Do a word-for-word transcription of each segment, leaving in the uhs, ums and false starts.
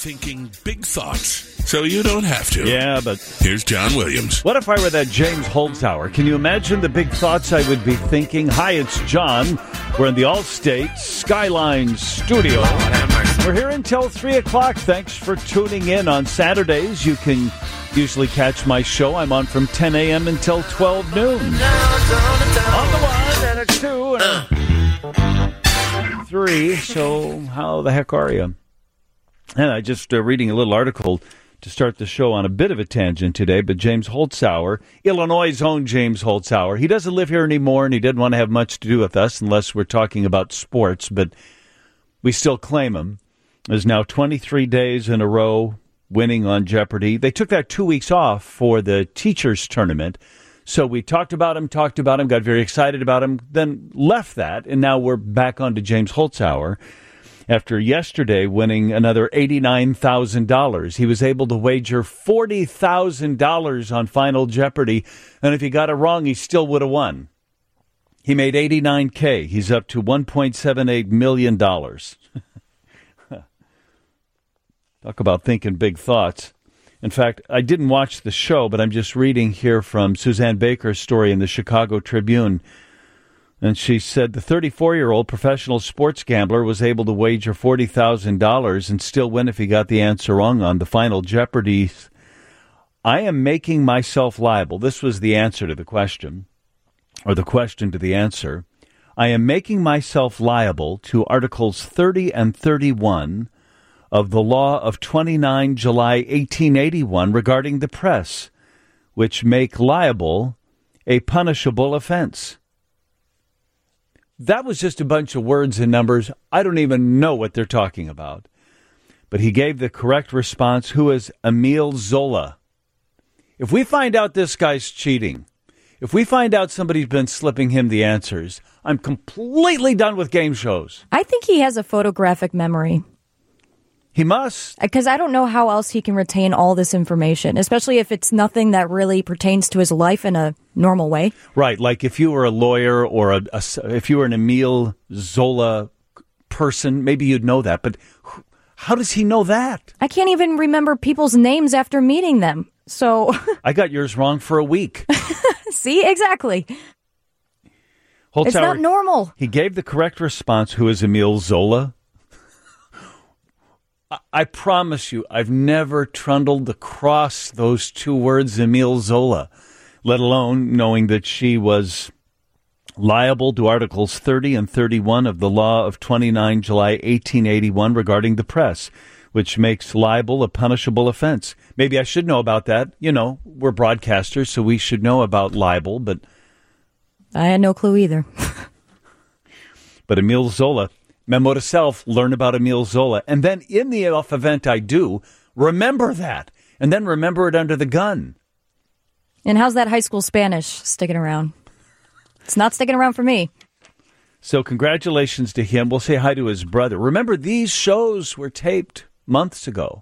thinking big thoughts so you don't have to. Yeah, but here's John Williams. What if I were that James Holzhauer? Can you imagine the big thoughts I would be thinking? Hi, it's John. We're in the Allstate Skyline studio. We're here until three o'clock. Thanks for tuning in on Saturdays. You can usually catch my show. I'm on from ten a.m. until twelve noon. On the one and a two and a three. So how the heck are you? And I just uh, reading a little article to start the show on a bit of a tangent today, but James Holzhauer, Illinois' own James Holzhauer, he doesn't live here anymore, and he didn't want to have much to do with us unless we're talking about sports, but we still claim him. Is now twenty-three days in a row winning on Jeopardy. They took that two weeks off for the teachers' tournament, so we talked about him, talked about him, got very excited about him, then left that, and now we're back on to James Holzhauer. After yesterday winning another eighty-nine thousand dollars, he was able to wager forty thousand dollars on Final Jeopardy, and if he got it wrong, he still would have won. He made eighty-nine K. He's up to one point seven eight million dollars. Talk about thinking big thoughts. In fact, I didn't watch the show, but I'm just reading here from Suzanne Baker's story in the Chicago Tribune. And she said the thirty-four-year-old professional sports gambler was able to wager forty thousand dollars and still win if he got the answer wrong on the Final Jeopardy. I am making myself liable. This was the answer to the question, or the question to the answer. I am making myself liable to Articles thirty and thirty-one of the law of the twenty-ninth of July, eighteen eighty-one regarding the press, which make liable a punishable offense. That was just a bunch of words and numbers. I don't even know what they're talking about. But he gave the correct response, who is Emile Zola. If we find out this guy's cheating, if we find out somebody's been slipping him the answers, I'm completely done with game shows. I think he has a photographic memory. He must. Because I don't know how else he can retain all this information, especially if it's nothing that really pertains to his life in a normal way. Right, like if you were a lawyer or a, a, if you were an Emile Zola person, maybe you'd know that. But how does he know that? I can't even remember people's names after meeting them. So I got yours wrong for a week. See, exactly. Holzhauer, it's not normal. He gave the correct response, who is Emile Zola. I promise you, I've never trundled across those two words, Emile Zola, let alone knowing that she was liable to Articles thirty and thirty-one of the law of the twenty-ninth of July, eighteen eighty-one regarding the press, which makes libel a punishable offense. Maybe I should know about that. You know, we're broadcasters, so we should know about libel, but I had no clue either. But Emile Zola, memo to self, learn about Emile Zola. And then in the off event I do, remember that. And then remember it under the gun. And how's that high school Spanish sticking around? It's not sticking around for me. So congratulations to him. We'll say hi to his brother. Remember, these shows were taped months ago.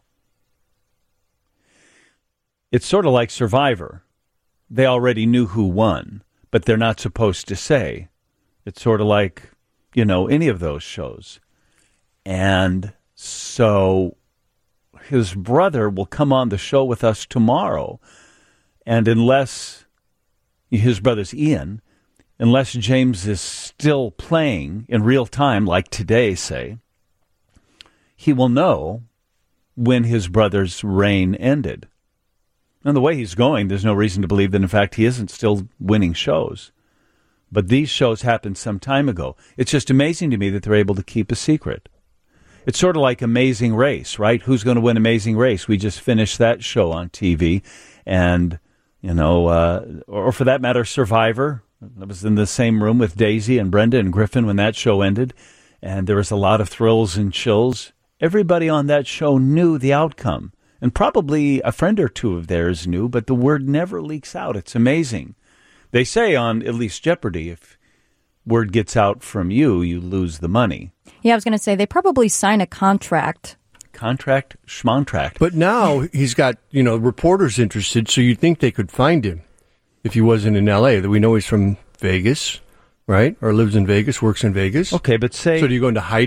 It's sort of like Survivor. They already knew who won, but they're not supposed to say. It's sort of like, you know, any of those shows. And so his brother will come on the show with us tomorrow. And unless his brother's Ian, unless James is still playing in real time, like today, say, he will know when his brother's reign ended. And the way he's going, there's no reason to believe that, in fact, he isn't still winning shows. But these shows happened some time ago. It's just amazing to me that they're able to keep a secret. It's sort of like Amazing Race, right? Who's going to win Amazing Race? We just finished that show on T V. And, you know, uh, or for that matter, Survivor. I was in the same room with Daisy and Brenda and Griffin when that show ended. And there was a lot of thrills and chills. Everybody on that show knew the outcome. And probably a friend or two of theirs knew, but the word never leaks out. It's amazing. They say on at least Jeopardy, if word gets out from you, you lose the money. Yeah, I was going to say, they probably sign a contract. Contract, schmontract. But now he's got, you know, reporters interested, so you'd think they could find him if he wasn't in L A. That we know he's from Vegas, right? Or lives in Vegas, works in Vegas. Okay, but say... So do you go into hiding?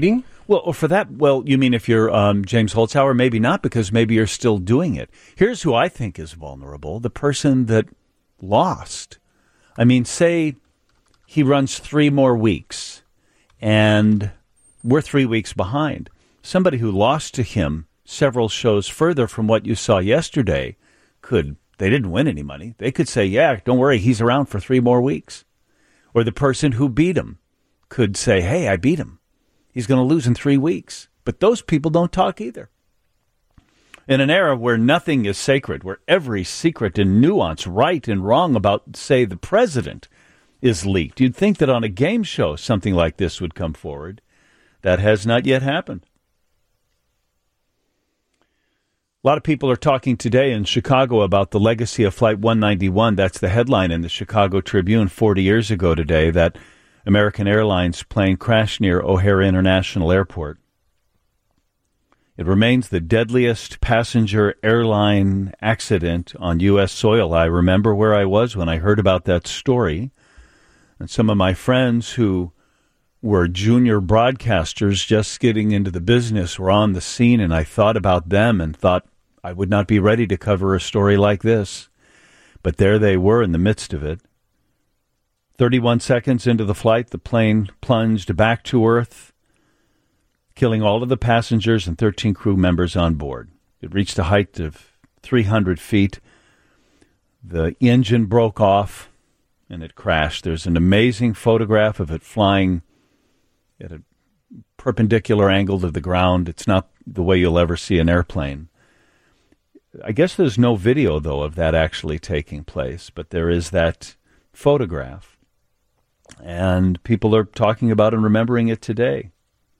Well, or for that, well, you mean if you're um, James Holzhauer, maybe not, because maybe you're still doing it. Here's who I think is vulnerable, the person that lost. I mean, say he runs three more weeks, and we're three weeks behind. Somebody who lost to him several shows further from what you saw yesterday could, they didn't win any money. They could say, yeah, don't worry, he's around for three more weeks. Or the person who beat him could say, hey, I beat him. He's going to lose in three weeks. But those people don't talk either. In an era where nothing is sacred, where every secret and nuance, right and wrong about, say, the president is leaked, you'd think that on a game show something like this would come forward. That has not yet happened. A lot of people are talking today in Chicago about the legacy of Flight one ninety-one. That's the headline in the Chicago Tribune forty years ago today, that American Airlines plane crashed near O'Hare International Airport. It remains the deadliest passenger airline accident on U S soil. I remember where I was when I heard about that story. And some of my friends who were junior broadcasters just getting into the business were on the scene, and I thought about them and thought I would not be ready to cover a story like this. But there they were in the midst of it. thirty-one seconds into the flight, the plane plunged back to Earth, killing all of the passengers and thirteen crew members on board. It reached a height of three hundred feet. The engine broke off, and it crashed. There's an amazing photograph of it flying at a perpendicular angle to the ground. It's not the way you'll ever see an airplane. I guess there's no video, though, of that actually taking place, but there is that photograph. And people are talking about and remembering it today.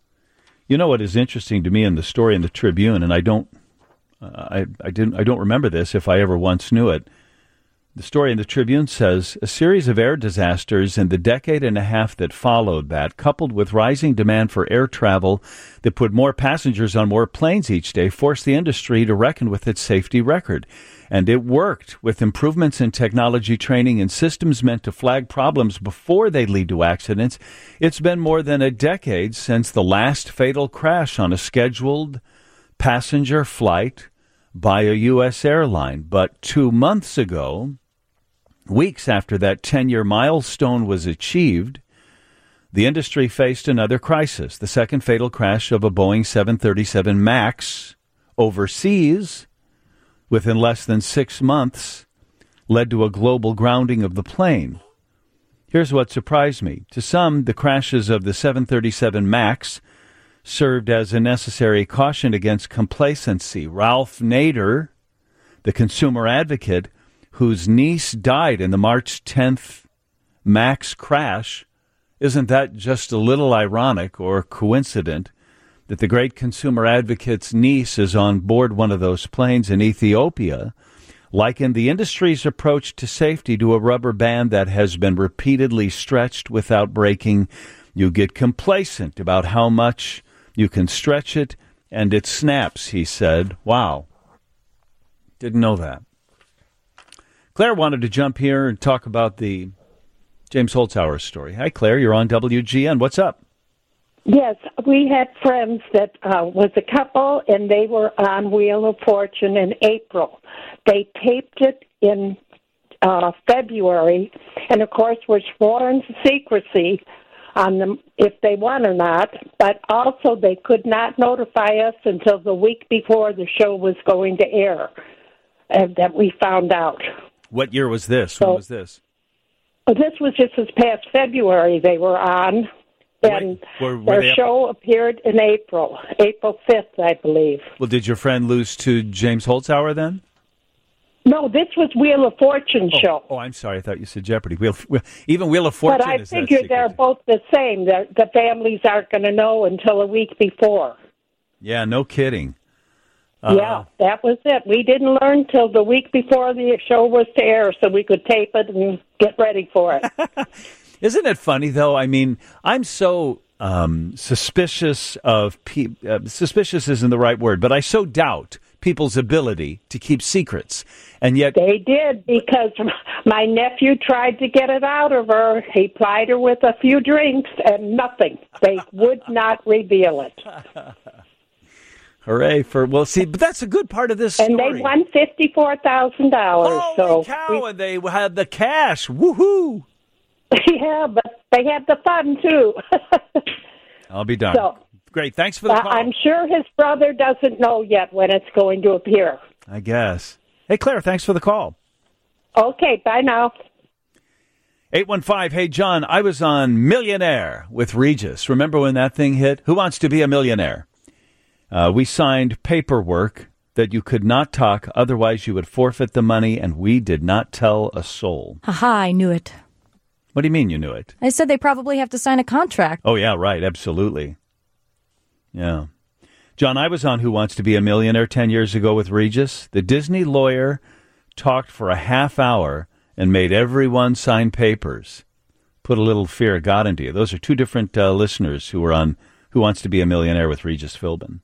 You know what is interesting to me in the story in the Tribune, and I don't, uh, I, I didn't, I don't remember this if I ever once knew it. The story in the Tribune says a series of air disasters in the decade and a half that followed that, coupled with rising demand for air travel that put more passengers on more planes each day, forced the industry to reckon with its safety record. And it worked, with improvements in technology, training, and systems meant to flag problems before they lead to accidents. It's been more than a decade since the last fatal crash on a scheduled passenger flight by a U S airline. But two months ago, weeks after that ten-year milestone was achieved, the industry faced another crisis, the second fatal crash of a Boeing seven thirty-seven MAX overseas within less than six months led to a global grounding of the plane. Here's what surprised me. To some, the crashes of the seven thirty-seven MAX served as a necessary caution against complacency. Ralph Nader, the consumer advocate, whose niece died in the March tenth MAX crash, isn't that just a little ironic or coincident that the great consumer advocate's niece is on board one of those planes in Ethiopia, likened the industry's approach to safety to a rubber band that has been repeatedly stretched without breaking. You get complacent about how much you can stretch it, and it snaps, he said. Wow. Didn't know that. Claire wanted to jump here and talk about the James Holzhauer story. Hi, Claire. You're on W G N. What's up? Yes, we had friends that uh, was a couple, and they were on Wheel of Fortune in April. They taped it in uh, February, and of course, we're sworn to secrecy on them if they won or not. But also, they could not notify us until the week before the show was going to air, uh, that we found out. What year was this? So, when was this? This was just this past February. They were on. And were, were their show appeared in April, April fifth, I believe. Well, did your friend lose to James Holzhauer then? No, this was Wheel of Fortune oh, show. Oh, I'm sorry. I thought you said Jeopardy. Wheel, even Wheel of Fortune but I is figure that they're both the same. The, the families aren't going to know until a week before. Yeah, no kidding. Uh, yeah, that was it. We didn't learn till the week before the show was to air, so we could tape it and get ready for it. Isn't it funny, though? I mean, I'm so um, suspicious of people. Uh, suspicious isn't the right word, but I so doubt people's ability to keep secrets. And yet... They did, because my nephew tried to get it out of her. He plied her with a few drinks and nothing. They would not reveal it. Hooray for, well, see, but that's a good part of this story. And they won fifty-four thousand dollars. Holy so cow, we, and they had the cash. Woohoo! Yeah, but they had the fun, too. I'll be darned. So, great, thanks for the call. I'm sure his brother doesn't know yet when it's going to appear. I guess. Hey, Claire, thanks for the call. Okay, bye now. eight one five, hey, John, I was on Millionaire with Regis. Remember when that thing hit? Who Wants to Be a Millionaire? Uh, we signed paperwork that you could not talk, otherwise you would forfeit the money, and we did not tell a soul. Haha, I knew it. What do you mean you knew it? I said they probably have to sign a contract. Oh, yeah, right, absolutely. Yeah. John, I was on Who Wants to Be a Millionaire ten years ago with Regis. The Disney lawyer talked for a half hour and made everyone sign papers. Put a little fear of God into you. Those are two different uh, listeners who were on Who Wants to Be a Millionaire with Regis Philbin.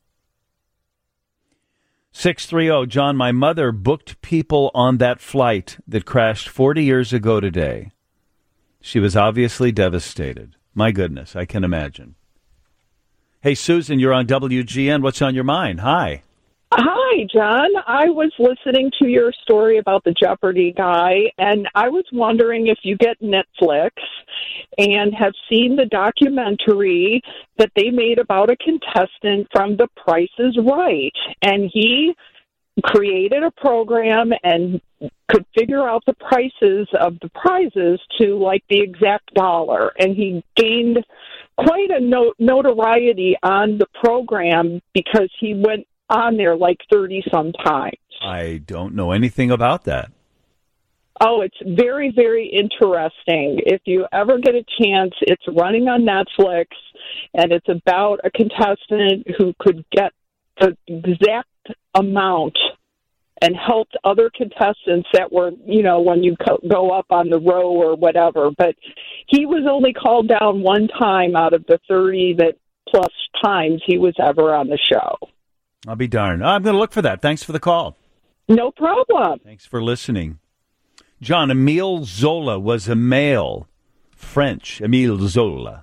six three zero, John, my mother booked people on that flight that crashed forty years ago today. She was obviously devastated. My goodness, I can imagine. Hey, Susan, you're on W G N. What's on your mind? Hi. Hi, John. I was listening to your story about the Jeopardy guy, and I was wondering if you get Netflix and have seen the documentary that they made about a contestant from The Price is Right. And he created a program and could figure out the prices of the prizes to, like, the exact dollar. And he gained quite a no- notoriety on the program because he went on there like thirty-some times. I don't know anything about that. Oh, it's very, very interesting. If you ever get a chance, it's running on Netflix, and it's about a contestant who could get the exact amount and helped other contestants that were, you know, when you co- go up on the row or whatever. But he was only called down one time out of the thirty that plus times he was ever on the show. I'll be darned. I'm going to look for that. Thanks for the call. No problem. Thanks for listening. John, Emile Zola was a male. French, Emile Zola.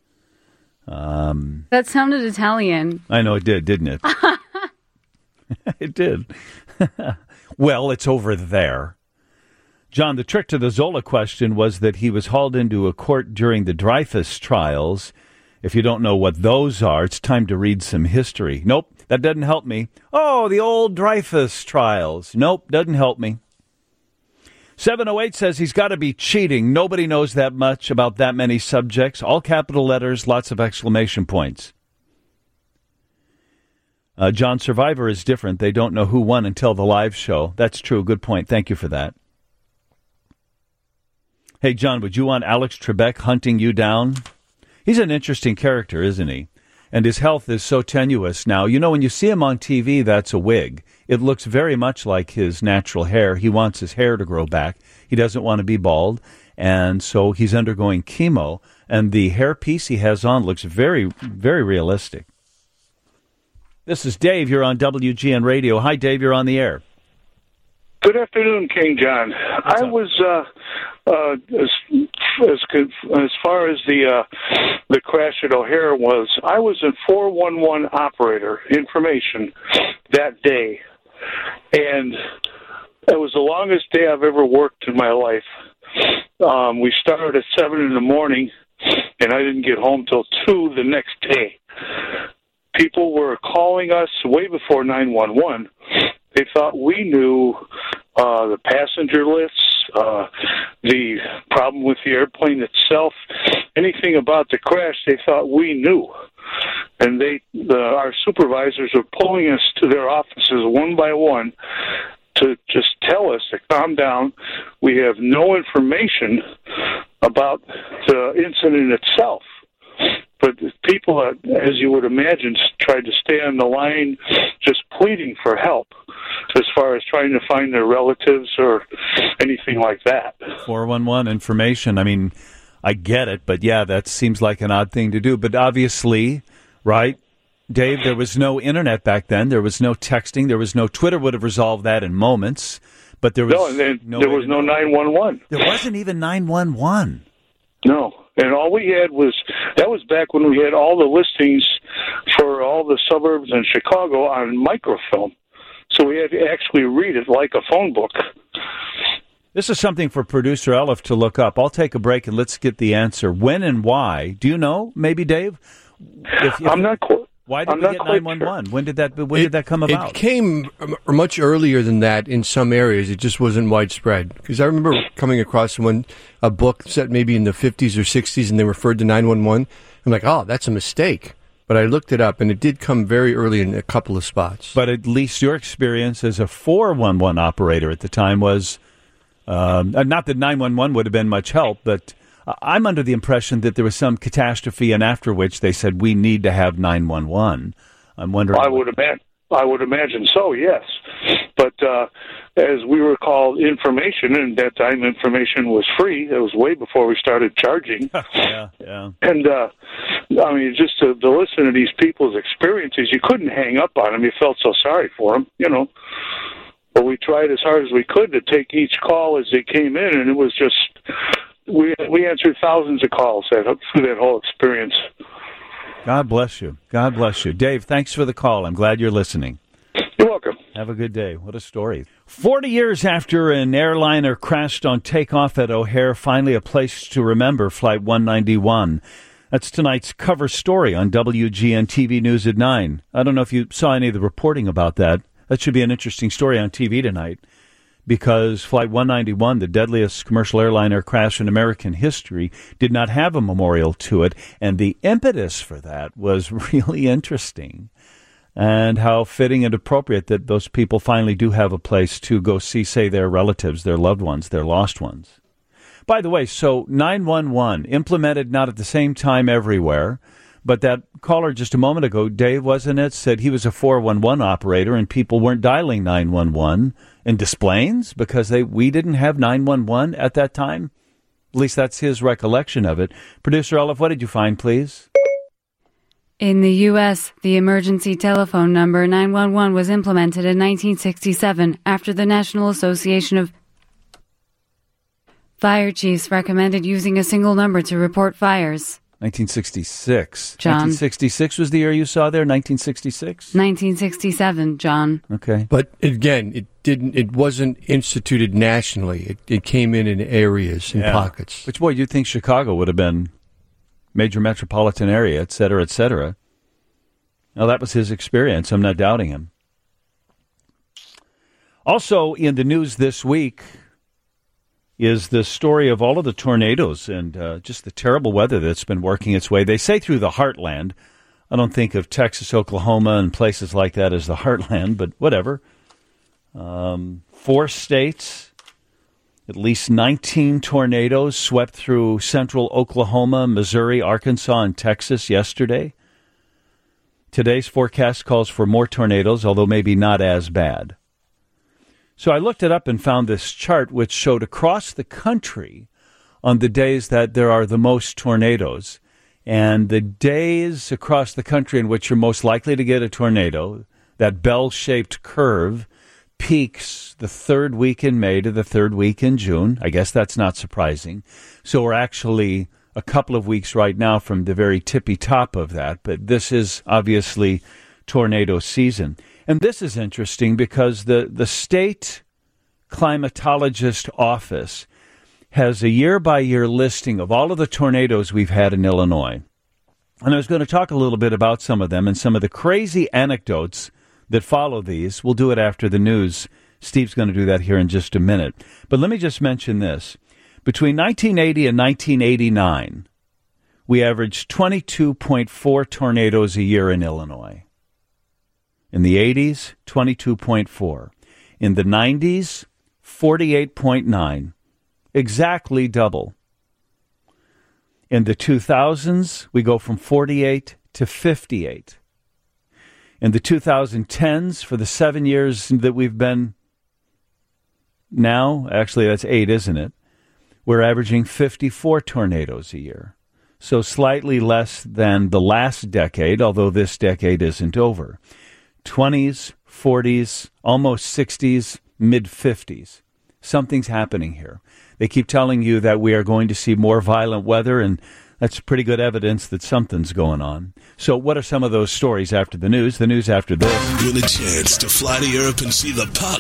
Um, that sounded Italian. I know it did, didn't it? It did. Well, it's over there. John, the trick to the Zola question was that he was hauled into a court during the Dreyfus trials. If you don't know what those are, it's time to read some history. Nope, that doesn't help me. Oh, the old Dreyfus trials. Nope, doesn't help me. seven oh eight says he's got to be cheating. Nobody knows that much about that many subjects. All capital letters, lots of exclamation points. Uh, John, Survivor is different. They don't know who won until the live show. That's true. Good point. Thank you for that. Hey, John, would you want Alex Trebek hunting you down? He's an interesting character, isn't he? And his health is so tenuous now. You know, when you see him on T V, that's a wig. It looks very much like his natural hair. He wants his hair to grow back. He doesn't want to be bald. And so he's undergoing chemo. And the hairpiece he has on looks very, very realistic. This is Dave. You're on W G N Radio. Hi, Dave. You're on the air. Good afternoon, King John. What's I up? was uh, uh, as, as as far as the uh, the crash at O'Hare was, I was a four one one operator information that day, and it was the longest day I've ever worked in my life. Um, we started at seven in the morning, and I didn't get home till two the next day. People were calling us way before nine one one. They thought we knew uh, the passenger lists, uh, the problem with the airplane itself, anything about the crash. They thought we knew, and they, the, our supervisors were pulling us to their offices one by one to just tell us to calm down. We have no information about the incident itself. But people, uh, as you would imagine, tried to stay on the line, just pleading for help as far as trying to find their relatives or anything like that. four one one information. I mean, I get it, but yeah, that seems like an odd thing to do. But obviously, right, Dave, there was no internet back then. There was no texting. There was no Twitter would have resolved that in moments. But there was no, and no there was no nine one one. There wasn't even nine one one. No, and all we had was, that was back when we had all the listings for all the suburbs in Chicago on microfilm. So we had to actually read it like a phone book. This is something for producer Elif to look up. I'll take a break and let's get the answer. When and why? Do you know? Maybe, Dave? If, if, I'm not quite. Why did I'm we get nine one one? sure. When did that? When it, did that come about? It came much earlier than that in some areas. It just wasn't widespread. Because I remember coming across one a book set maybe in the fifties or sixties, and they referred to nine one one. I'm like, oh, that's a mistake. But I looked it up, and it did come very early in a couple of spots. But at least your experience as a four one one operator at the time was, um, not that nine one one would have been much help, but I'm under the impression that there was some catastrophe, and after which they said, we need to have nine one one. I'm wondering. I would imagine. I would imagine so, yes. But uh, as we were called information, and at that time information was free. It was way before we started charging. yeah, yeah. And, uh, I mean, just to, to listen to these people's experiences, you couldn't hang up on them. You felt so sorry for them, you know. But we tried as hard as we could to take each call as they came in, and it was just... We we answered thousands of calls that, through that whole experience. God bless you. God bless you. Dave, thanks for the call. I'm glad you're listening. You're welcome. Have a good day. What a story. Forty years after an airliner crashed on takeoff at O'Hare, finally a place to remember, Flight one ninety-one. That's tonight's cover story on W G N T V News at nine. I don't know if you saw any of the reporting about that. That should be an interesting story on T V tonight. Because Flight one ninety-one, the deadliest commercial airliner crash in American history, did not have a memorial to it. And the impetus for that was really interesting. And how fitting and appropriate that those people finally do have a place to go see, say, their relatives, their loved ones, their lost ones. By the way, so nine one one, implemented not at the same time everywhere, but that caller just a moment ago, Dave, wasn't it, said he was a four one one operator and people weren't dialing nine one one in Des Plaines because they we didn't have nine one one at that time. At least that's his recollection of it. Producer Elif, what did you find, please? In the U S, the emergency telephone number nine one one was implemented in nineteen sixty-seven after the National Association of Fire Chiefs recommended using a single number to report fires. nineteen sixty-six. John. nineteen sixty-six was the year you saw there? nineteen sixty-six? nineteen sixty-seven, John. Okay. But again, it didn't. It wasn't instituted nationally. It, it came in in areas, in Yeah. pockets. Which, boy, you'd think Chicago would have been major metropolitan area, et cetera, et cetera. Now, that was his experience. I'm not doubting him. Also, in the news this week is the story of all of the tornadoes and uh, just the terrible weather that's been working its way. They say through the heartland. I don't think of Texas, Oklahoma, and places like that as the heartland, but whatever. Um, four states, at least nineteen tornadoes swept through central Oklahoma, Missouri, Arkansas, and Texas yesterday. Today's forecast calls for more tornadoes, although maybe not as bad. So I looked it up and found this chart which showed across the country on the days that there are the most tornadoes. And the days across the country in which you're most likely to get a tornado, that bell-shaped curve, peaks the third week in May to the third week in June. I guess that's not surprising. So we're actually a couple of weeks right now from the very tippy top of that. But this is obviously tornado season. And this is interesting because the, the state climatologist office has a year-by-year listing of all of the tornadoes we've had in Illinois. And I was going to talk a little bit about some of them and some of the crazy anecdotes that follow these. We'll do it after the news. Steve's going to do that here in just a minute. But let me just mention this. Between nineteen eighty and nineteen eighty-nine, we averaged twenty-two point four tornadoes a year in Illinois. In the eighties, twenty-two point four. In the nineties, forty-eight point nine. Exactly double. In the two thousands, we go from forty-eight to fifty-eight. In the twenty tens, for the seven years that we've been now, actually that's eight, isn't it? We're averaging fifty-four tornadoes a year. so slightly less than the last decade, although this decade isn't over. twenties, forties, almost sixties, mid-fifties. Something's happening here. They keep telling you that we are going to see more violent weather, and that's pretty good evidence that something's going on. So what are some of those stories after the news? The news after this. Win a chance to fly to Europe and see the puck.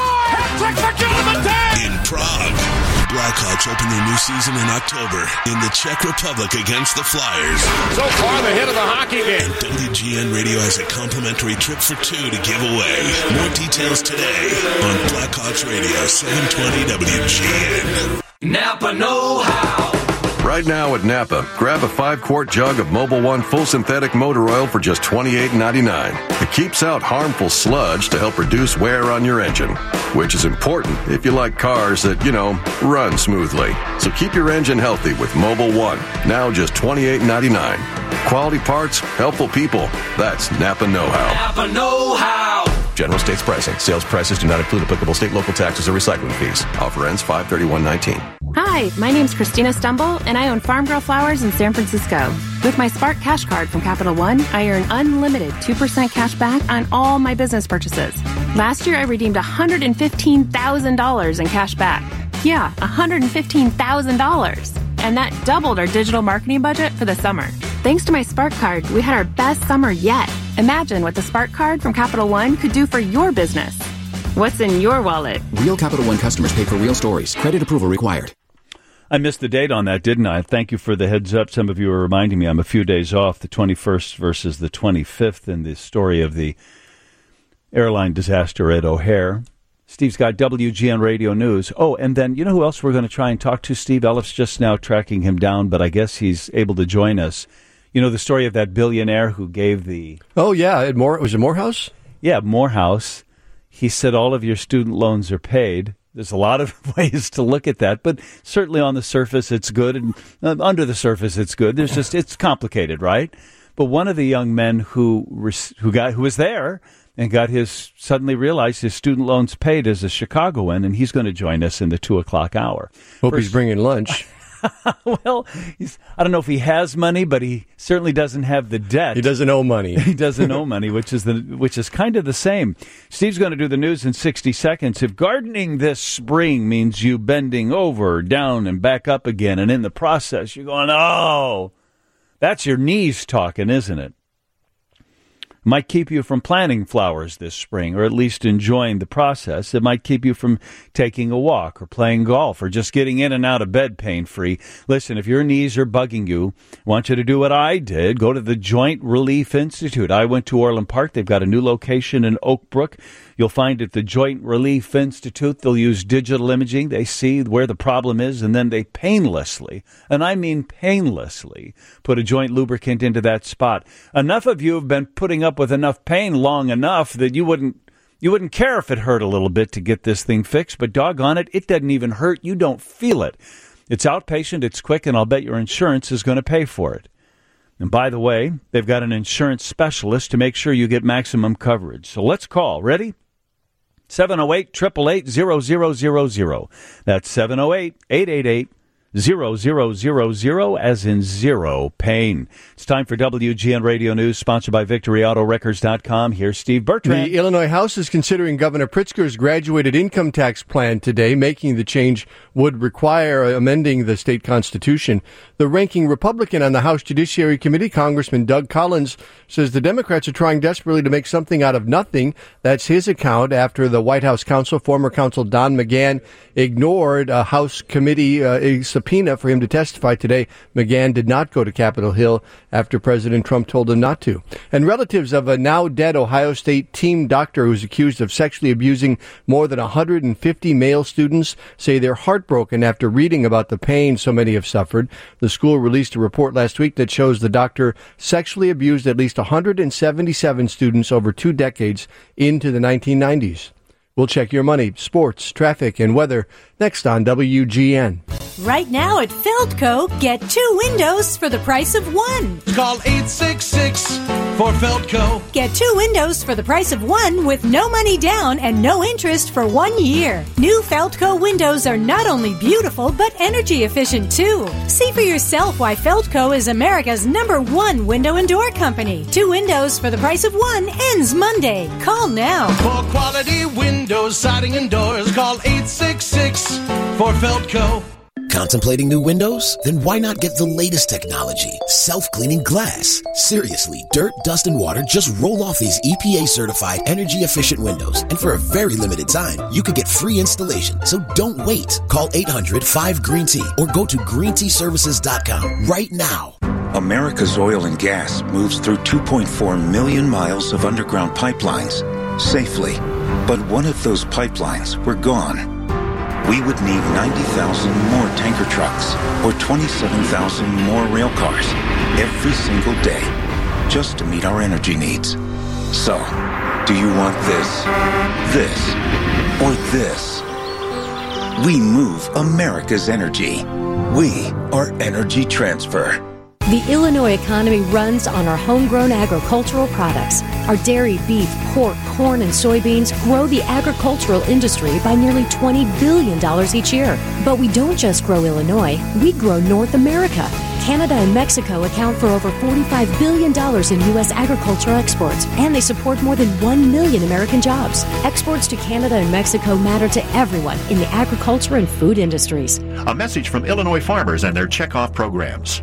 In Prague. Blackhawks open their new season in October in the Czech Republic against the Flyers. So far, the hit of the hockey game. And W G N Radio has a complimentary trip for two to give away. More details today on Blackhawks Radio, seven twenty W G N. Napa Know-How. Right now at Napa, grab a five-quart jug of Mobil One full synthetic motor oil for just twenty-eight ninety-nine. It keeps out harmful sludge to help reduce wear on your engine, which is important if you like cars that, you know, run smoothly. So keep your engine healthy with Mobil One, now just twenty-eight ninety-nine. Quality parts, helpful people. That's Napa Know-How. Napa Know-How. General states pricing. Sales prices do not include applicable state, local taxes, or recycling fees. Offer ends five thirty-one nineteen. Hi, my name's Christina Stumble, and I own Farm Girl Flowers in San Francisco. With my Spark Cash Card from Capital One, I earn unlimited two percent cash back on all my business purchases. Last year, I redeemed one hundred fifteen thousand dollars in cash back. Yeah, one hundred fifteen thousand dollars. And that doubled our digital marketing budget for the summer. Thanks to my Spark Card, we had our best summer yet. Imagine what the Spark Card from Capital One could do for your business. What's in your wallet? Real Capital One customers pay for real stories. Credit approval required. I missed the date on that, didn't I? Thank you for the heads up. Some of you were reminding me I'm a few days off, the twenty-first versus the twenty-fifth, in the story of the airline disaster at O'Hare. Steve's got W G N Radio News. Oh, and then you know who else we're going to try and talk to? Steve Elliff's just now tracking him down, but I guess he's able to join us. You know the story of that billionaire who gave the... Oh, yeah. It more, was it Morehouse? Yeah, Morehouse. He said all of your student loans are paid. There's a lot of ways to look at that, but certainly on the surface it's good, and uh, under the surface it's good. There's just it's complicated, right? But one of the young men who who got who was there and got his suddenly realized his student loans paid as a Chicagoan, and he's going to join us in the two o'clock hour. Hope First, he's bringing lunch. Well, he's, I don't know if he has money, but he certainly doesn't have the debt. He doesn't owe money. He doesn't owe money, which is the which is kind of the same. Steve's going to do the news in sixty seconds. If gardening this spring means you bending over, down, and back up again, and in the process you're going, oh, that's your knees talking, isn't it? Might keep you from planting flowers this spring, or at least enjoying the process. It might keep you from taking a walk or playing golf or just getting in and out of bed pain-free. Listen, if your knees are bugging you, I want you to do what I did. Go to the Joint Relief Institute. I went to Orland Park. They've got a new location in Oak Brook. You'll find at the Joint Relief Institute, they'll use digital imaging. They see where the problem is, and then they painlessly, and I mean painlessly, put a joint lubricant into that spot. Enough of you have been putting up with enough pain long enough that you wouldn't you wouldn't care if it hurt a little bit to get this thing fixed, but doggone it, it doesn't even hurt. You don't feel it. It's outpatient, it's quick, and I'll bet your insurance is going to pay for it. And by the way, they've got an insurance specialist to make sure you get maximum coverage. So let's call. Ready? seven oh eight, eight eight eight, zero zero zero zero. That's seven oh eight, eight eight eight, zero zero zero zero, as in zero pain. It's time for W G N Radio News, sponsored by Victory Auto Records dot com. Here's Steve Bertrand. The Illinois House is considering Governor Pritzker's graduated income tax plan today, making the change would require amending the state constitution. The ranking Republican on the House Judiciary Committee, Congressman Doug Collins, says the Democrats are trying desperately to make something out of nothing. That's his account after the White House counsel, former counsel Don McGahn, ignored a House committee uh, a subpoena for him to testify today. McGahn did not go to Capitol Hill after President Trump told him not to. And relatives of a now-dead Ohio State team doctor who's accused of sexually abusing more than one hundred fifty male students say they're heartbroken after reading about the pain so many have suffered. The school released a report last week that shows the doctor sexually abused at least one hundred seventy-seven students over two decades into the nineteen nineties. We'll check your money, sports, traffic, and weather next on W G N. Right now at Feldco, get two windows for the price of one. Call eight six six for Feldco. Get two windows for the price of one with no money down and no interest for one year. New Feldco windows are not only beautiful, but energy efficient too. See for yourself why Feldco is America's number one window and door company. Two windows for the price of one ends Monday. Call now. For quality windows, siding, and doors, call eight six six for Feldco. Contemplating new windows? Then why not get the latest technology? Self-cleaning glass. Seriously, dirt, dust, and water just roll off these E P A-certified energy-efficient windows. And for a very limited time, you could get free installation. So don't wait. Call eight hundred five green T or go to green tea services dot com right now. America's oil and gas moves through two point four million miles of underground pipelines safely. But what if those pipelines were gone? We would need ninety thousand more tanker trucks or twenty-seven thousand more rail cars every single day just to meet our energy needs. So, do you want this, this, or this? We move America's energy. We are Energy Transfer. The Illinois economy runs on our homegrown agricultural products. Our dairy, beef, pork, corn, and soybeans grow the agricultural industry by nearly twenty billion dollars each year. But we don't just grow Illinois, we grow North America. Canada and Mexico account for over forty-five billion dollars in U S agricultural exports, and they support more than one million American jobs. Exports to Canada and Mexico matter to everyone in the agriculture and food industries. A message from Illinois farmers and their checkoff programs.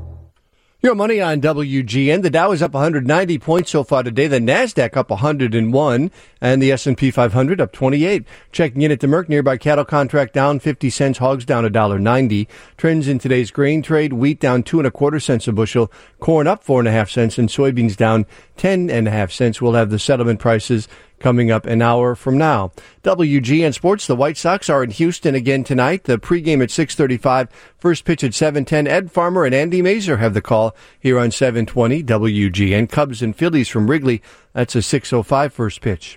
Your money on W G N. The Dow is up one hundred ninety points so far today. The NASDAQ up one hundred one, and the S and P five hundred up twenty-eight. Checking in at the Merck, nearby cattle contract down fifty cents, hogs down one dollar ninety. Trends in today's grain trade: wheat down two and a quarter cents a bushel, corn up four and a half cents, and soybeans down ten and a half cents. We'll have the settlement prices coming up an hour from now. W G N Sports, the White Sox are in Houston again tonight. The pregame at six thirty-five, first pitch at seven ten. Ed Farmer and Andy Mazer have the call here on seven twenty W G N. Cubs and Phillies from Wrigley, that's a six oh five first pitch.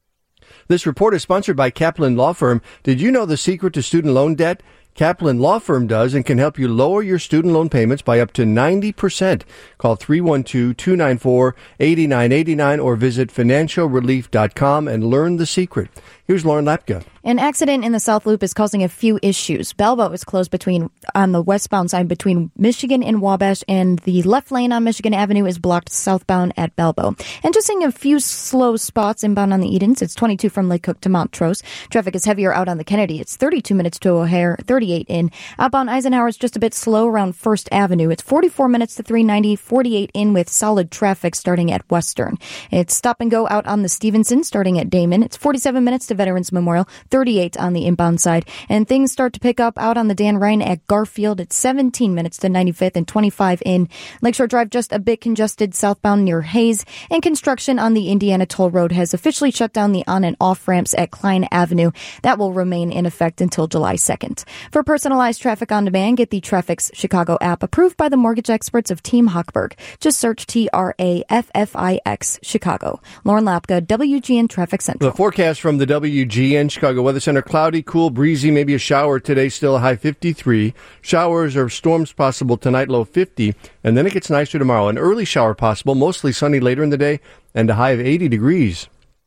This report is sponsored by Kaplan Law Firm. Did you know the secret to student loan debt? Kaplan Law Firm does and can help you lower your student loan payments by up to ninety percent. Call three one two, two nine four, eight nine eight nine or visit financial relief dot com and learn the secret. Here's Lauren Lapka. An accident in the South Loop is causing a few issues. Belleville is closed between on the westbound side between Michigan and Wabash, and the left lane on Michigan Avenue is blocked southbound at Belleville. And just seeing a few slow spots inbound on the Edens. It's twenty-two from Lake Cook to Montrose. Traffic is heavier out on the Kennedy. It's thirty-two minutes to O'Hare, thirty-eight in. Outbound Eisenhower is just a bit slow around First Avenue. It's forty-four minutes to three ninety, forty-eight in with solid traffic starting at Western. It's stop and go out on the Stevenson starting at Damon. It's forty-seven minutes to Veterans Memorial, thirty-eight on the inbound side. And things start to pick up out on the Dan Ryan at Garfield. It's seventeen minutes to ninety-fifth and twenty-five in. Lakeshore Drive just a bit congested southbound near Hayes. And construction on the Indiana Toll Road has officially shut down the on and off ramps at Klein Avenue. That will remain in effect until July second. For personalized traffic on demand, get the Traffics Chicago app approved by the mortgage experts of Team Hochberg. Just search T R A F F I X Chicago. Lauren Lapka, W G N Traffic Central. The forecast from the W G N Chicago Weather Center: cloudy, cool, breezy, maybe a shower today, still a high fifty-three. Showers or storms possible tonight, low fifty. And then it gets nicer tomorrow. An early shower possible, mostly sunny later in the day, and a high of eighty degrees.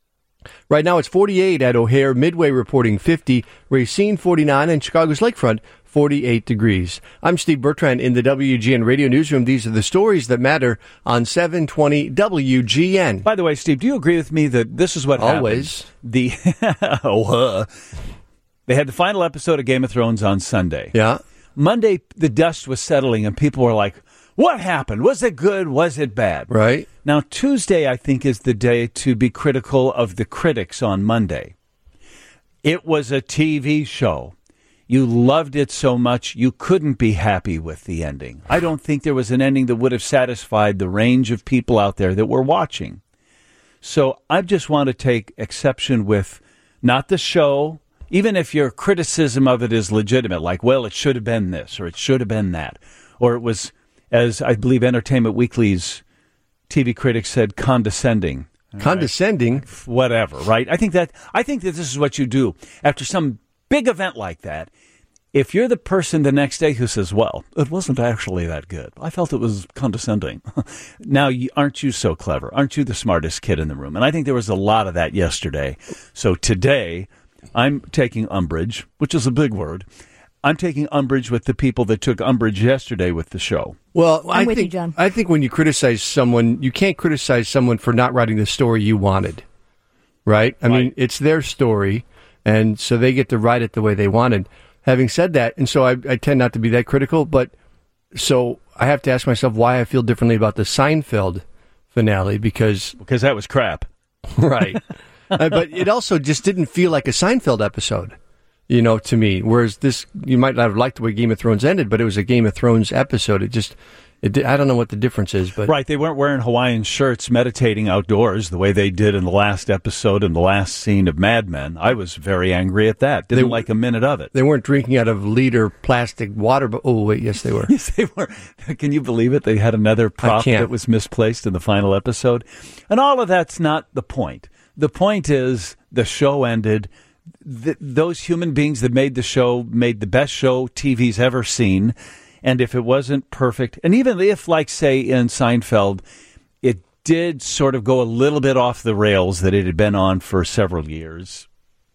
Right now it's forty-eight at O'Hare, Midway reporting fifty, Racine forty-nine, and Chicago's Lakefront forty-eight degrees. I'm Steve Bertrand in the W G N Radio Newsroom. These are the stories that matter on seven twenty W G N. By the way, Steve, do you agree with me that this is what Always. happened? The oh, uh, they had the final episode of Game of Thrones on Sunday. Yeah. Monday, the dust was settling, and people were like, what happened? Was it good? Was it bad? Right. Now, Tuesday, I think, is the day to be critical of the critics on Monday. It was a T V show. You loved it so much, you couldn't be happy with the ending. I don't think there was an ending that would have satisfied the range of people out there that were watching. So I just want to take exception with not the show, even if your criticism of it is legitimate, like, well, it should have been this, or it should have been that, or it was, as I believe Entertainment Weekly's T V critic said, condescending. Condescending? Right? Whatever, right? I think that I think that this is what you do after some big event like that. If you're the person the next day who says, well, it wasn't actually that good, I felt it was condescending. Now, you, aren't you so clever? Aren't you the smartest kid in the room? And I think there was a lot of that yesterday. So today, I'm taking umbrage, which is a big word. I'm taking umbrage with the people that took umbrage yesterday with the show. Well, I'm I with think you, John. I think when you criticize someone, you can't criticize someone for not writing the story you wanted, right? I Right. mean, it's their story, and so they get to write it the way they wanted. Having said that, and so I, I tend not to be that critical, but so I have to ask myself why I feel differently about the Seinfeld finale, because... Because that was crap. Right. uh, but it also just didn't feel like a Seinfeld episode, you know, to me. Whereas this, you might not have liked the way Game of Thrones ended, but it was a Game of Thrones episode. It just... It, I don't know what the difference is, but... Right, they weren't wearing Hawaiian shirts meditating outdoors the way they did in the last episode and the last scene of Mad Men. I was very angry at that. Didn't They- like a minute of it. They weren't drinking out of liter plastic water. But, oh, wait, yes, they were. Yes, they were. Can you believe it? They had another prop can't. that was misplaced in the final episode. And all of that's not the point. The point is the show ended. Th- those human beings that made the show made the best show T V's ever seen. And if it wasn't perfect, and even if, like, say, in Seinfeld, it did sort of go a little bit off the rails that it had been on for several years,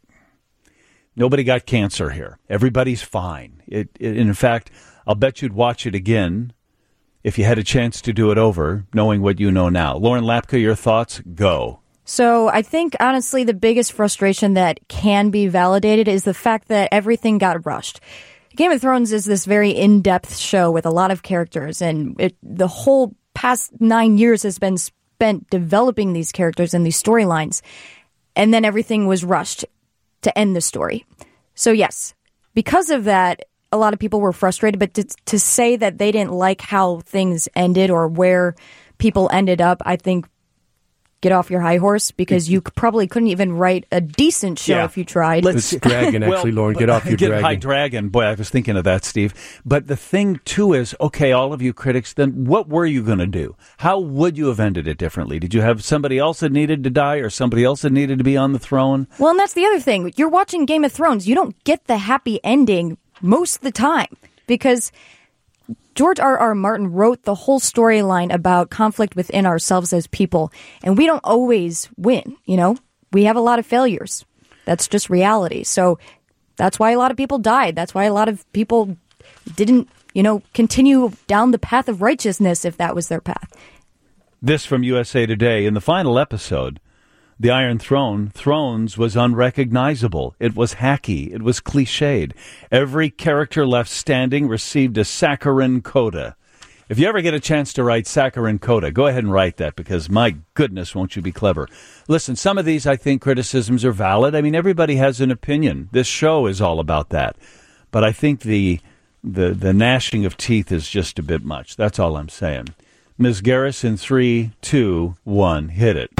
nobody got cancer here. Everybody's fine. It, it, in fact, I'll bet you'd watch it again if you had a chance to do it over, knowing what you know now. Lauren Lapka, your thoughts? Go. So I think, honestly, the biggest frustration that can be validated is the fact that everything got rushed. Game of Thrones is this very in-depth show with a lot of characters, and it, the whole past nine years has been spent developing these characters and these storylines, and then everything was rushed to end the story. So yes, because of that, a lot of people were frustrated, but to, to say that they didn't like how things ended or where people ended up, I think get off your high horse, because you probably couldn't even write a decent show Yeah. if you tried. It's dragon, actually, Well, Lauren. Get off your get dragon. high dragon. Boy, I was thinking of that, Steve. But the thing, too, is, okay, all of you critics, then what were you going to do? How would you have ended it differently? Did you have somebody else that needed to die or somebody else that needed to be on the throne? Well, and that's the other thing. You're watching Game of Thrones. You don't get the happy ending most of the time, because George R. R. Martin wrote the whole storyline about conflict within ourselves as people, and we don't always win, you know? We have a lot of failures. That's just reality. So that's why a lot of people died. That's why a lot of people didn't, you know, continue down the path of righteousness if that was their path. This from U S A Today. In the final episode, the Iron Throne, Thrones was unrecognizable. It was hacky. It was cliched. Every character left standing received a saccharine coda. If you ever get a chance to write saccharine coda, go ahead and write that, because my goodness, won't you be clever. Listen, some of these, I think, criticisms are valid. I mean, everybody has an opinion. This show is all about that. But I think the the, the gnashing of teeth is just a bit much. That's all I'm saying. Miz Garris, in three, two, one, hit it.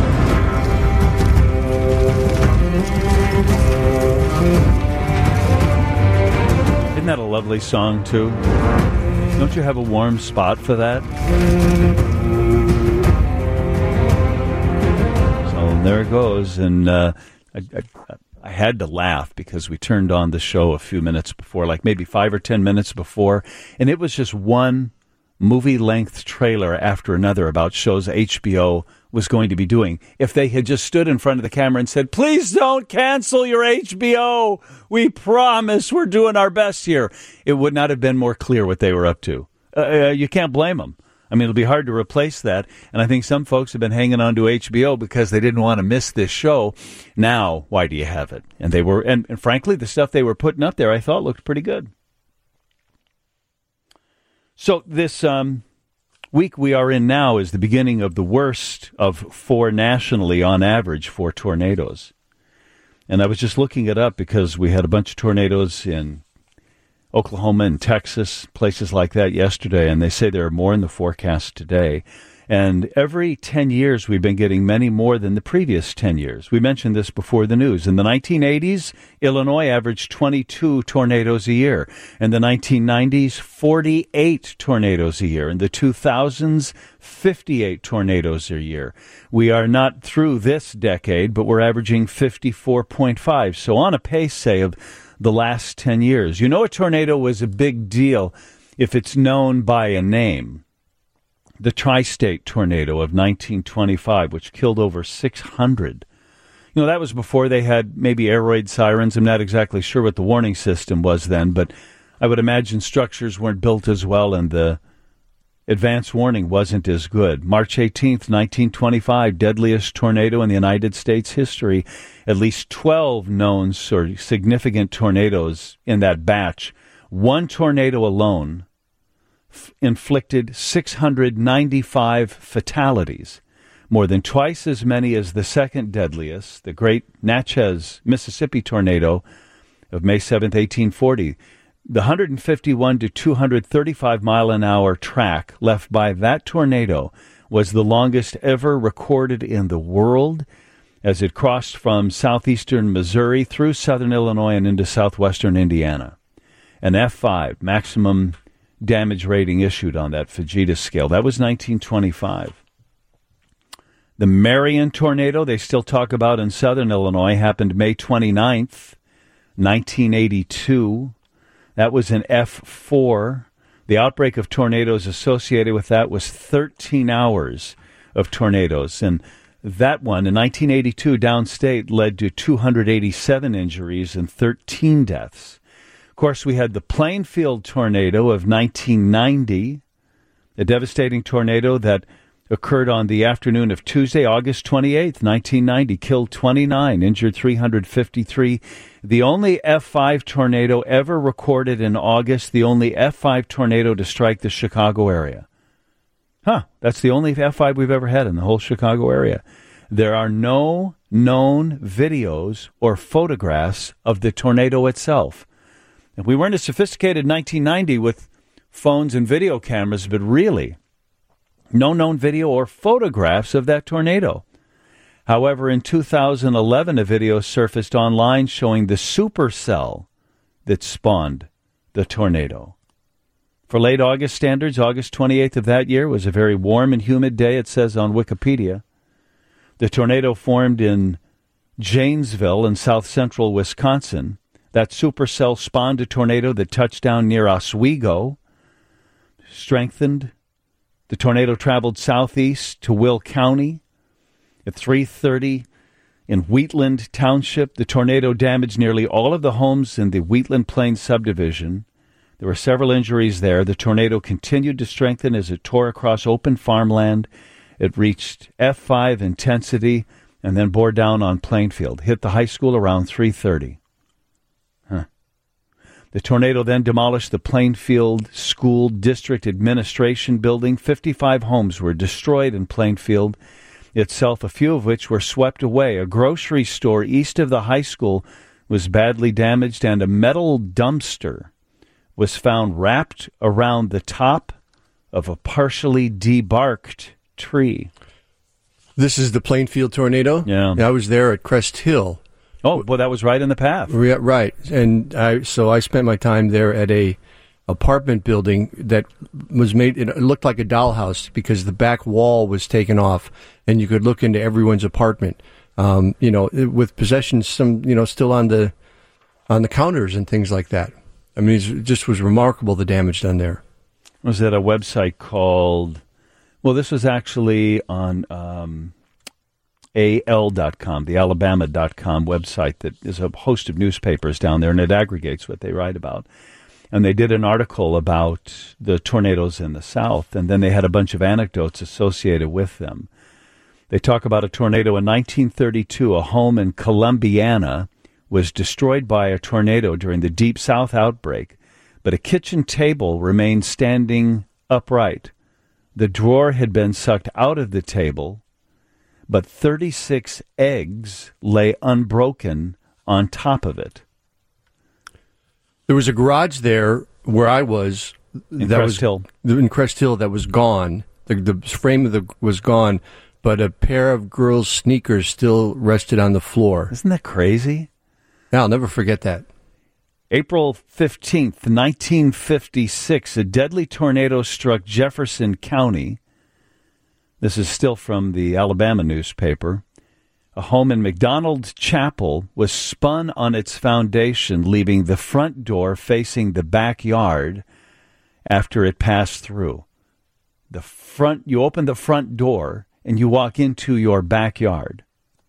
Isn't that a lovely song, too? Don't you have a warm spot for that? So there it goes. And uh, I, I, I had to laugh because we turned on the show a few minutes before, like maybe five or ten minutes before, and it was just one movie-length trailer after another about shows H B O was going to be doing. If they had just stood in front of the camera and said, please don't cancel your H B O, we promise we're doing our best here, it would not have been more clear what they were up to. Uh, uh, you can't blame them. I mean, it'll be hard to replace that, and I think some folks have been hanging on to H B O because they didn't want to miss this show. Now, why do you have it? And they were, and, and frankly, the stuff they were putting up there I thought looked pretty good. So this um, week we are in now is the beginning of the worst of four nationally on average for tornadoes. And I was just looking it up because we had a bunch of tornadoes in Oklahoma and Texas, places like that yesterday, and they say there are more in the forecast today. And every ten years, we've been getting many more than the previous ten years. We mentioned this before the news. In the nineteen eighties, Illinois averaged twenty-two tornadoes a year. In the nineteen nineties, forty-eight tornadoes a year. In the two thousands, fifty-eight tornadoes a year. We are not through this decade, but we're averaging fifty-four point five. So on a pace, say, of the last ten years. You know a tornado was a big deal if it's known by a name. The Tri-State tornado of nineteen twenty-five, which killed over six hundred. You know, that was before they had maybe air raid sirens. I'm not exactly sure what the warning system was then, but I would imagine structures weren't built as well and the advance warning wasn't as good. March eighteenth, nineteen twenty-five, deadliest tornado in the United States history. At least twelve known or significant tornadoes in that batch. One tornado alone f- inflicted six hundred ninety-five fatalities, more than twice as many as the second deadliest, the Great Natchez, Mississippi tornado of May seventh, eighteen forty. The one hundred fifty-one to two hundred thirty-five mile an hour track left by that tornado was the longest ever recorded in the world as it crossed from southeastern Missouri through southern Illinois and into southwestern Indiana. An F five, maximum damage rating issued on that Fujita scale. That was nineteen twenty-five. The Marion tornado, they still talk about in southern Illinois, happened May twenty-ninth, nineteen eighty-two. That was an F four. The outbreak of tornadoes associated with that was thirteen hours of tornadoes. And that one, in nineteen eighty-two, downstate, led to two hundred eighty-seven injuries and thirteen deaths. Of course, we had the Plainfield tornado of nineteen ninety, a devastating tornado that occurred on the afternoon of Tuesday, August twenty-eighth, nineteen ninety, killed twenty-nine, injured three hundred fifty-three. The only F five tornado ever recorded in August, the only F five tornado to strike the Chicago area. Huh, that's the only F five we've ever had in the whole Chicago area. There are no known videos or photographs of the tornado itself. And we weren't as sophisticated in nineteen ninety with phones and video cameras, but really, no known video or photographs of that tornado. However, in two thousand eleven, a video surfaced online showing the supercell that spawned the tornado. For late August standards, August twenty-eighth of that year was a very warm and humid day, it says on Wikipedia. The tornado formed in Janesville in south-central Wisconsin. That supercell spawned a tornado that touched down near Oswego, strengthened. The tornado traveled southeast to Will County. At three thirty in Wheatland Township, the tornado damaged nearly all of the homes in the Wheatland Plains subdivision. There were several injuries there. The tornado continued to strengthen as it tore across open farmland. It reached F five intensity and then bore down on Plainfield. Hit the high school around three thirty. Huh. The tornado then demolished the Plainfield School District Administration building. fifty-five homes were destroyed in Plainfield itself, a few of which were swept away. A grocery store east of the high school was badly damaged, and a metal dumpster was found wrapped around the top of a partially debarked tree. This is the Plainfield tornado? Yeah. I was there at Crest Hill. Oh, well, that was right in the path. Yeah, right. And I, so I spent my time there at a apartment building that was made, it looked like a dollhouse because the back wall was taken off and you could look into everyone's apartment. Um, you know, with possessions, some, you know, still on the, on the counters and things like that. I mean, it just was remarkable, the damage done there. Was that a website called, well, this was actually on um, A L dot com, the Alabama dot com website that is a host of newspapers down there, and it aggregates what they write about. And they did an article about the tornadoes in the South, and then they had a bunch of anecdotes associated with them. They talk about a tornado in nineteen thirty-two. A home in Columbiana was destroyed by a tornado during the Deep South outbreak, but a kitchen table remained standing upright. The drawer had been sucked out of the table, but thirty-six eggs lay unbroken on top of it. There was a garage there where I was. In that Crest was, Hill. In Crest Hill that was gone. The, the frame of the was gone, but a pair of girls' sneakers still rested on the floor. Isn't that crazy? Yeah, I'll never forget that. April fifteenth, nineteen fifty-six, a deadly tornado struck Jefferson County. This is still from the Alabama newspaper. A home in McDonald Chapel was spun on its foundation, leaving the front door facing the backyard after it passed through. The front, you open the front door and you walk into your backyard.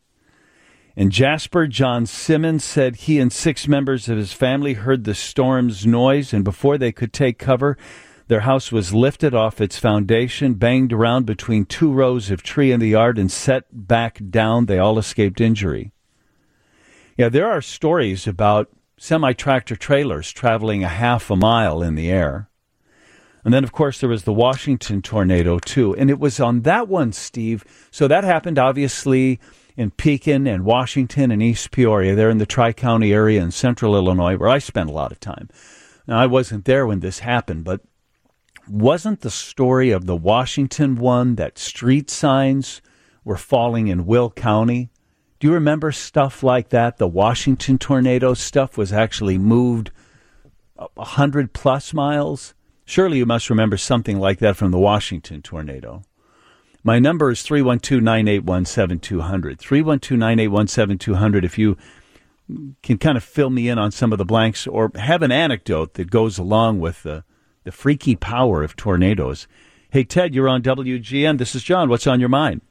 In Jasper, John Simmons said he and six members of his family heard the storm's noise, and before they could take cover, their house was lifted off its foundation, banged around between two rows of tree in the yard, and set back down. They all escaped injury. Yeah, there are stories about semi-tractor trailers traveling a half a mile in the air. And then, of course, there was the Washington tornado, too. And it was on that one, Steve. So that happened, obviously, in Pekin and Washington and East Peoria. They're in the Tri-County area in central Illinois, where I spent a lot of time. Now, I wasn't there when this happened, but wasn't the story of the Washington one that street signs were falling in Will County? Do you remember stuff like that? The Washington tornado stuff was actually moved one hundred plus miles. Surely you must remember something like that from the Washington tornado. My number is three one two, nine eight one, seven two zero zero. three one two, nine eight one, seven two zero zero if you can kind of fill me in on some of the blanks or have an anecdote that goes along with the The freaky power of tornadoes. Hey, Ted, you're on W G N. This is John. What's on your mind?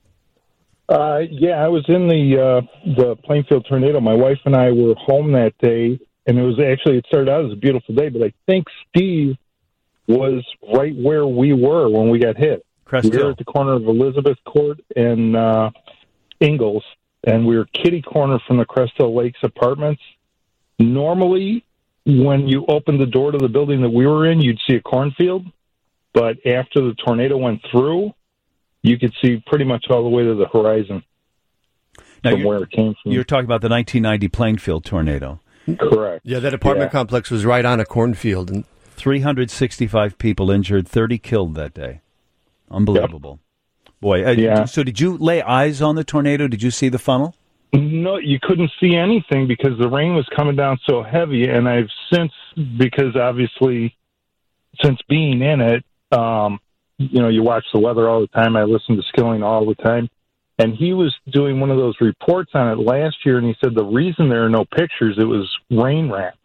Uh, yeah, I was in the uh, the Plainfield tornado. My wife and I were home that day, and it was actually, it started out as a beautiful day, but I think Steve was right where we were when we got hit. Crest we were Hill. at the corner of Elizabeth Court and uh, Ingalls, and we were kitty corner from the Crest Hill Lakes apartments. Normally, when you opened the door to the building that we were in, you'd see a cornfield. But after the tornado went through, you could see pretty much all the way to the horizon now from where it came from. You're talking about the nineteen ninety Plainfield tornado. Correct. Yeah, that apartment Yeah. complex was right on a cornfield. And three hundred sixty-five people injured, thirty killed that day. Unbelievable. Yep. Boy, uh, Yeah. so did you lay eyes on the tornado? Did you see the funnel? No, you couldn't see anything because the rain was coming down so heavy. And I've since, because obviously, since being in it, um, you know, you watch the weather all the time. I listen to Skilling all the time. And he was doing one of those reports on it last year, and he said the reason there are no pictures, it was rain wrapped.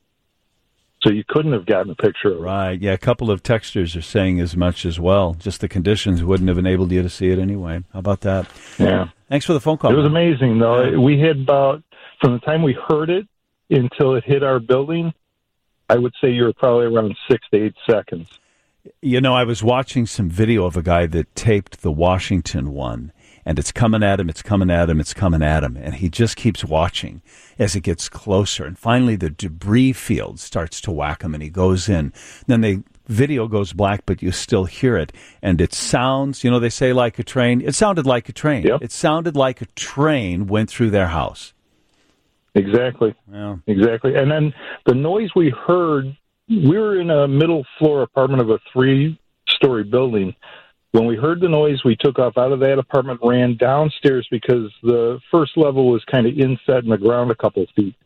So you couldn't have gotten a picture of it. Right, yeah, a couple of texters are saying as much as well. Just the conditions wouldn't have enabled you to see it anyway. How about that? Yeah. Thanks for the phone call. It was man. amazing, though. We had about, from the time we heard it until it hit our building, I would say you were probably around six to eight seconds. You know, I was watching some video of a guy that taped the Washington one, and it's coming at him, it's coming at him, it's coming at him, and he just keeps watching as it gets closer. And finally, the debris field starts to whack him, and he goes in. Then the video goes black, but you still hear it, and it sounds, you know, they say like a train. It sounded like a train. Yep. It sounded like a train went through their house. Exactly. Yeah. Exactly. And then the noise we heard, we were in a middle floor apartment of a three-story building. When we heard the noise, we took off out of that apartment, ran downstairs because the first level was kind of inset in the ground a couple of feet.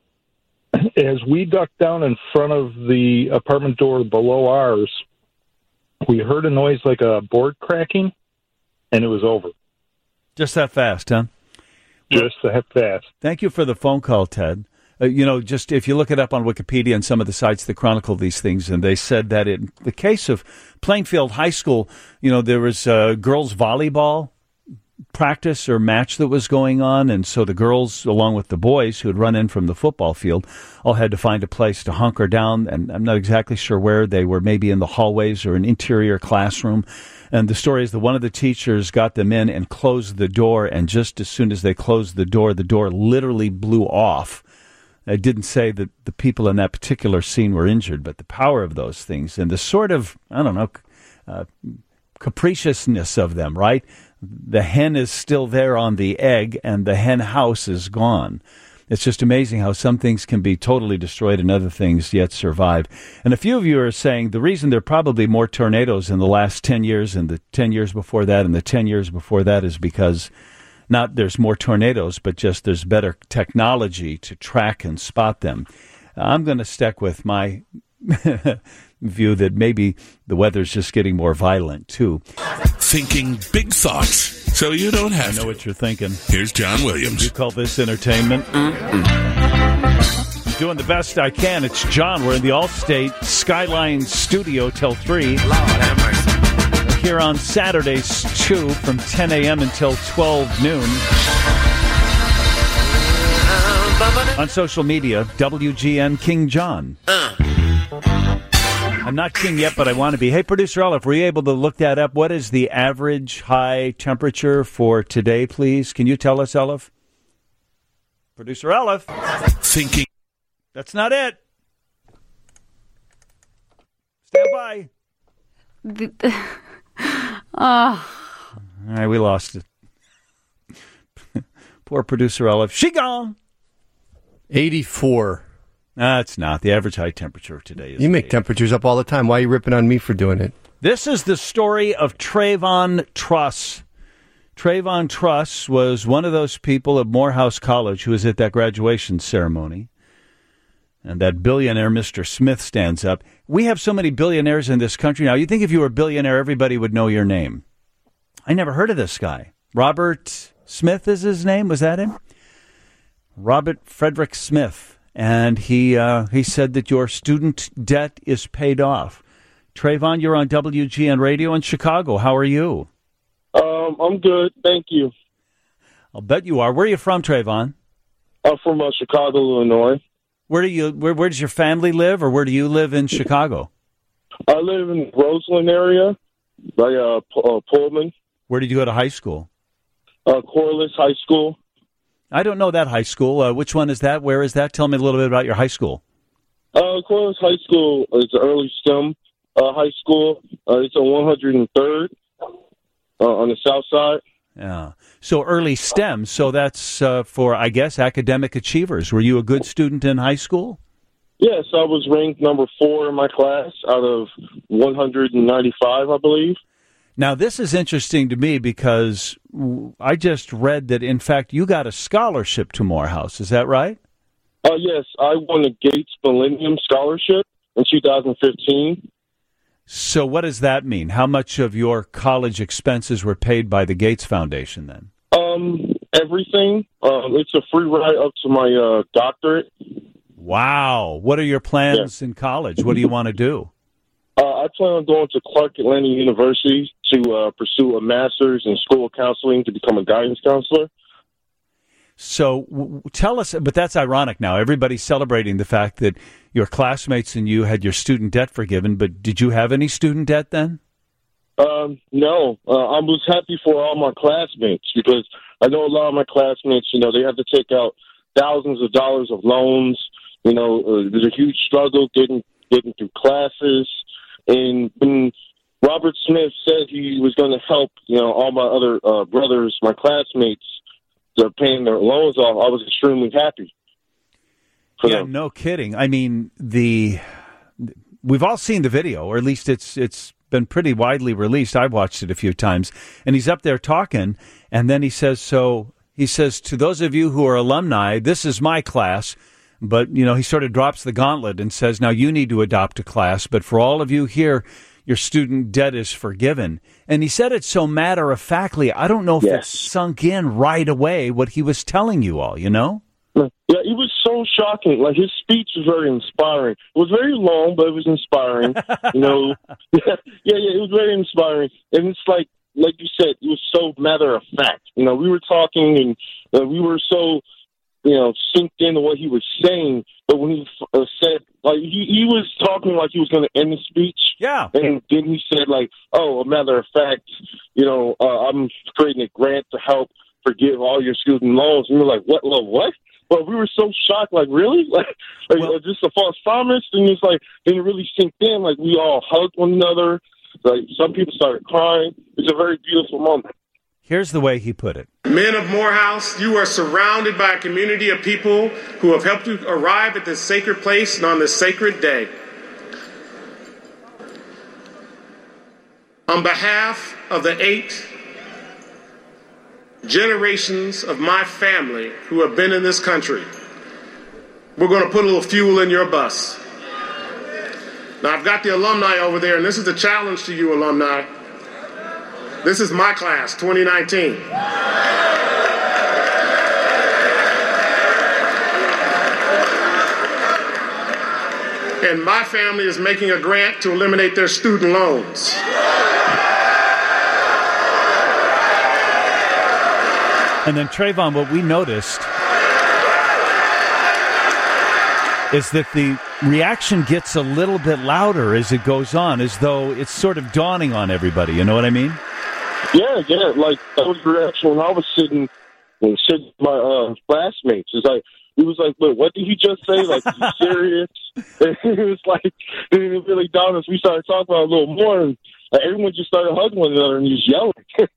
As we ducked down in front of the apartment door below ours, we heard a noise like a board cracking, and it was over. Just that fast, huh? Just that fast. Thank you for the phone call, Ted. Uh, you know, just if you look it up on Wikipedia and some of the sites that chronicle these things, and they said that in the case of Plainfield High School, you know, there was a girls' volleyball practice or match that was going on, and so the girls, along with the boys who had run in from the football field, all had to find a place to hunker down, and I'm not exactly sure where. They were maybe in the hallways or an interior classroom. And the story is that one of the teachers got them in and closed the door, and just as soon as they closed the door, the door literally blew off. I didn't say that the people in that particular scene were injured, but the power of those things and the sort of, I don't know, uh, capriciousness of them, right? The hen is still there on the egg, and the hen house is gone. It's just amazing how some things can be totally destroyed and other things yet survive. And a few of you are saying the reason there are probably more tornadoes in the last ten years and the ten years before that and the ten years before that is because not there's more tornadoes, but just there's better technology to track and spot them. I'm going to stick with my view that maybe the weather's just getting more violent, too. thinking big thoughts so you don't have to. I know what you're thinking. Here's John Williams. You call this entertainment? Mm-mm. Doing the best I can. It's John. We're in the Allstate Skyline studio till three. Lord have mercy. We're here on Saturdays, too, from ten a.m. until twelve noon. On social media, W G N King John. Uh. I'm not king yet, but I want to be. Hey, Producer Olive, were you able to look that up? What is the average high temperature for today, please? Can you tell us, Olive? Producer Olive. Thinking. That's not it. Stand by. Oh. All right, we lost it. Poor Producer Olive. She gone. eighty-four. That's not. The average high temperature today is You make eight. temperatures up all the time. Why are you ripping on me for doing it? This is the story of Trayvon Truss. Trayvon Truss was one of those people at Morehouse College who was at that graduation ceremony. And that billionaire, Mister Smith, stands up. We have so many billionaires in this country now. You'd think if you were a billionaire, everybody would know your name. I never heard of this guy. Robert Smith is his name. Was that him? Robert Frederick Smith. And he uh, he said that your student debt is paid off. Trayvon, you're on W G N Radio in Chicago. How are you? Um, I'm good, thank you. I'll bet you are. Where are you from, Trayvon? I'm from uh, Chicago, Illinois. Where do you? Where, where does your family live, or where do you live in Chicago? I live in Roseland area, by uh, P- uh, Pullman. Where did you go to high school? Uh, Corliss High School. I don't know that high school. Uh, which one is that? Where is that? Tell me a little bit about your high school. Uh, Corliss High School is an early STEM uh, high school. Uh, it's on one hundred third uh, on the south side. Yeah. So early STEM. So that's uh, for, I guess, academic achievers. Were you a good student in high school? Yes, I was ranked number four in my class out of one hundred ninety-five, I believe. Now, this is interesting to me because I just read that, in fact, you got a scholarship to Morehouse. Is that right? Uh, yes, I won the Gates Millennium Scholarship in two thousand fifteen. So what does that mean? How much of your college expenses were paid by the Gates Foundation then? Um, everything. Um, it's a free ride up to my uh, doctorate. Wow. What are your plans yeah. in college? What do you want to do? Uh, I plan on going to Clark Atlanta University to uh, pursue a master's in school counseling to become a guidance counselor. So w- tell us, but that's ironic now. Everybody's celebrating the fact that your classmates and you had your student debt forgiven, but did you have any student debt then? Um, no. Uh, I was happy for all my classmates because I know a lot of my classmates, you know, they have to take out thousands of dollars of loans. You know, uh, there's a huge struggle getting getting through classes. And when Robert Smith said he was going to help, you know, all my other uh, brothers, my classmates, they're paying their loans off, I was extremely happy. Yeah, them. No kidding. I mean, the we've all seen the video, or at least it's it's been pretty widely released. I've watched it a few times, and he's up there talking, and then he says, so he says, to those of you who are alumni, this is my class. But, you know, he sort of drops the gauntlet and says, now you need to adopt a class. But for all of you here, your student debt is forgiven. And he said it so matter-of-factly, I don't know if yes. it sunk in right away what he was telling you all, you know? Yeah, it was so shocking. Like, his speech was very inspiring. It was very long, but it was inspiring. you know, yeah, yeah, yeah, it was very inspiring. And it's like, like you said, it was so matter-of-fact. You know, we were talking and uh, we were so... you know, synced into what he was saying. But when he uh, said, like, he, he was talking like he was going to end the speech. Yeah. And then he said, like, oh, a matter of fact, you know, uh, I'm creating a grant to help forgive all your student loans. And we were like, what, well, what? Well, we were so shocked, like, really? Like, like well, uh, just a false promise? And it's like, then it really synced in. Like, we all hugged one another. Like, some people started crying. It's a very beautiful moment. Here's the way he put it. Men of Morehouse, you are surrounded by a community of people who have helped you arrive at this sacred place and on this sacred day. On behalf of the eight generations of my family who have been in this country, we're going to put a little fuel in your bus. Now, I've got the alumni over there, and this is a challenge to you, alumni. This is my class, twenty nineteen. And my family is making a grant to eliminate their student loans. And then, Trayvon, what we noticed is that the reaction gets a little bit louder as it goes on, as though it's sort of dawning on everybody. You know what I mean? Yeah, yeah. Like, that was the reaction when I was sitting, when sitting with my uh, classmates. It's like, he was like, "Wait, what did he just say? Like, are you serious?" And it was like, it really dawned us. We started talking about it a little more, and like, everyone just started hugging one another and just yelling.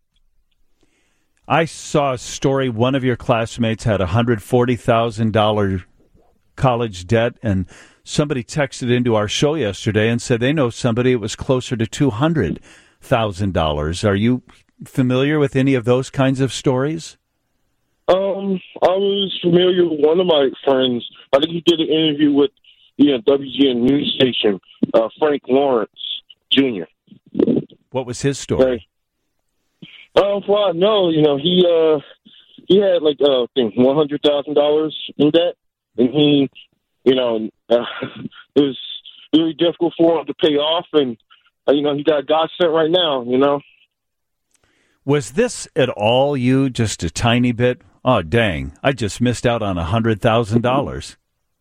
I saw a story. One of your classmates had a one hundred forty thousand dollars college debt, and somebody texted into our show yesterday and said they know somebody it was closer to two hundred thousand dollars. Are you familiar with any of those kinds of stories? Um, I was familiar with one of my friends. I think he did an interview with the uh, W G N news station, uh, Frank Lawrence Junior What was his story? Um, for all I know, you know, he uh, he had like uh, I think one hundred thousand dollars in debt, and he, you know, uh, it was really difficult for him to pay off, and uh, you know, he got God sent right now. You know, was this at all you? Just a tiny bit? Oh, dang! I just missed out on a hundred thousand dollars.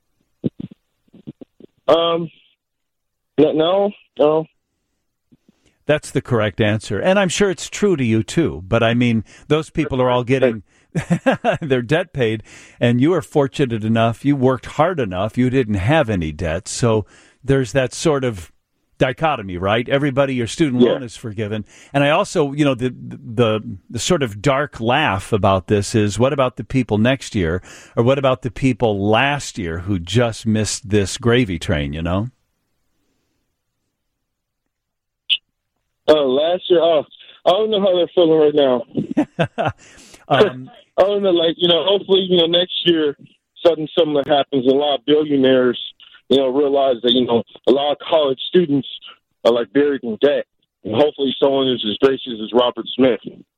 Um, no, no. That's the correct answer. And I'm sure it's true to you, too. But, I mean, those people are all getting their debt paid, and you are fortunate enough, you worked hard enough, you didn't have any debt. So there's that sort of dichotomy, right? Everybody, your student loan yeah. is forgiven. And I also, you know, the, the the sort of dark laugh about this is, what about the people next year? Or what about the people last year who just missed this gravy train, you know? Oh, last year, oh, I don't know how they're feeling right now. um, I don't know, like, you know, hopefully, you know, next year, something similar happens, and a lot of billionaires, you know, realize that, you know, a lot of college students are, like, buried in debt. And hopefully someone is as gracious as Robert Smith.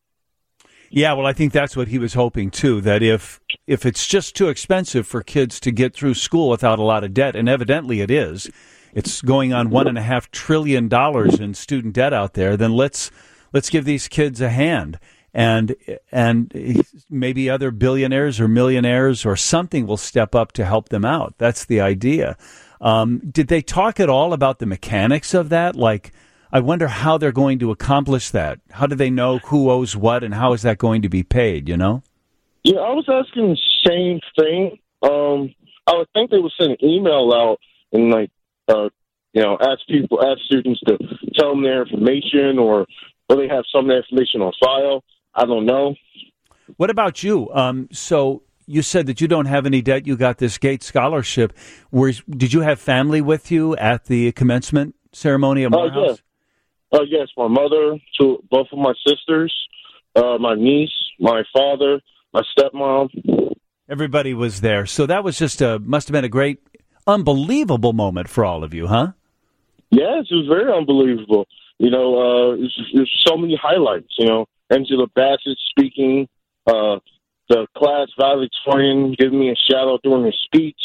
Yeah, well, I think that's what he was hoping, too, that if if it's just too expensive for kids to get through school without a lot of debt, and evidently it is, it's going on one and a half trillion dollars in student debt out there, then let's let's give these kids a hand. And and maybe other billionaires or millionaires or something will step up to help them out. That's the idea. Um, did they talk at all about the mechanics of that? Like, I wonder how they're going to accomplish that. How do they know who owes what, and how is that going to be paid, you know? Yeah, I was asking the same thing. Um, I would think they would send an email out and, like, uh, you know, ask people, ask students to tell them their information, or or they have some of their information on file. I don't know. What about you? Um, so you said that you don't have any debt. You got this Gates scholarship. Were, did you have family with you at the commencement ceremony at Morehouse? Oh, uh, yeah. uh, yes, my mother, two, both of my sisters, uh, my niece, my father, my stepmom. Everybody was there. So that was just a, must have been a great, unbelievable moment for all of you, huh? Yes, it was very unbelievable. You know, uh, there's, there's so many highlights, you know. Angela Bassett speaking, uh, the class valedictorian giving me a shout out during his speech,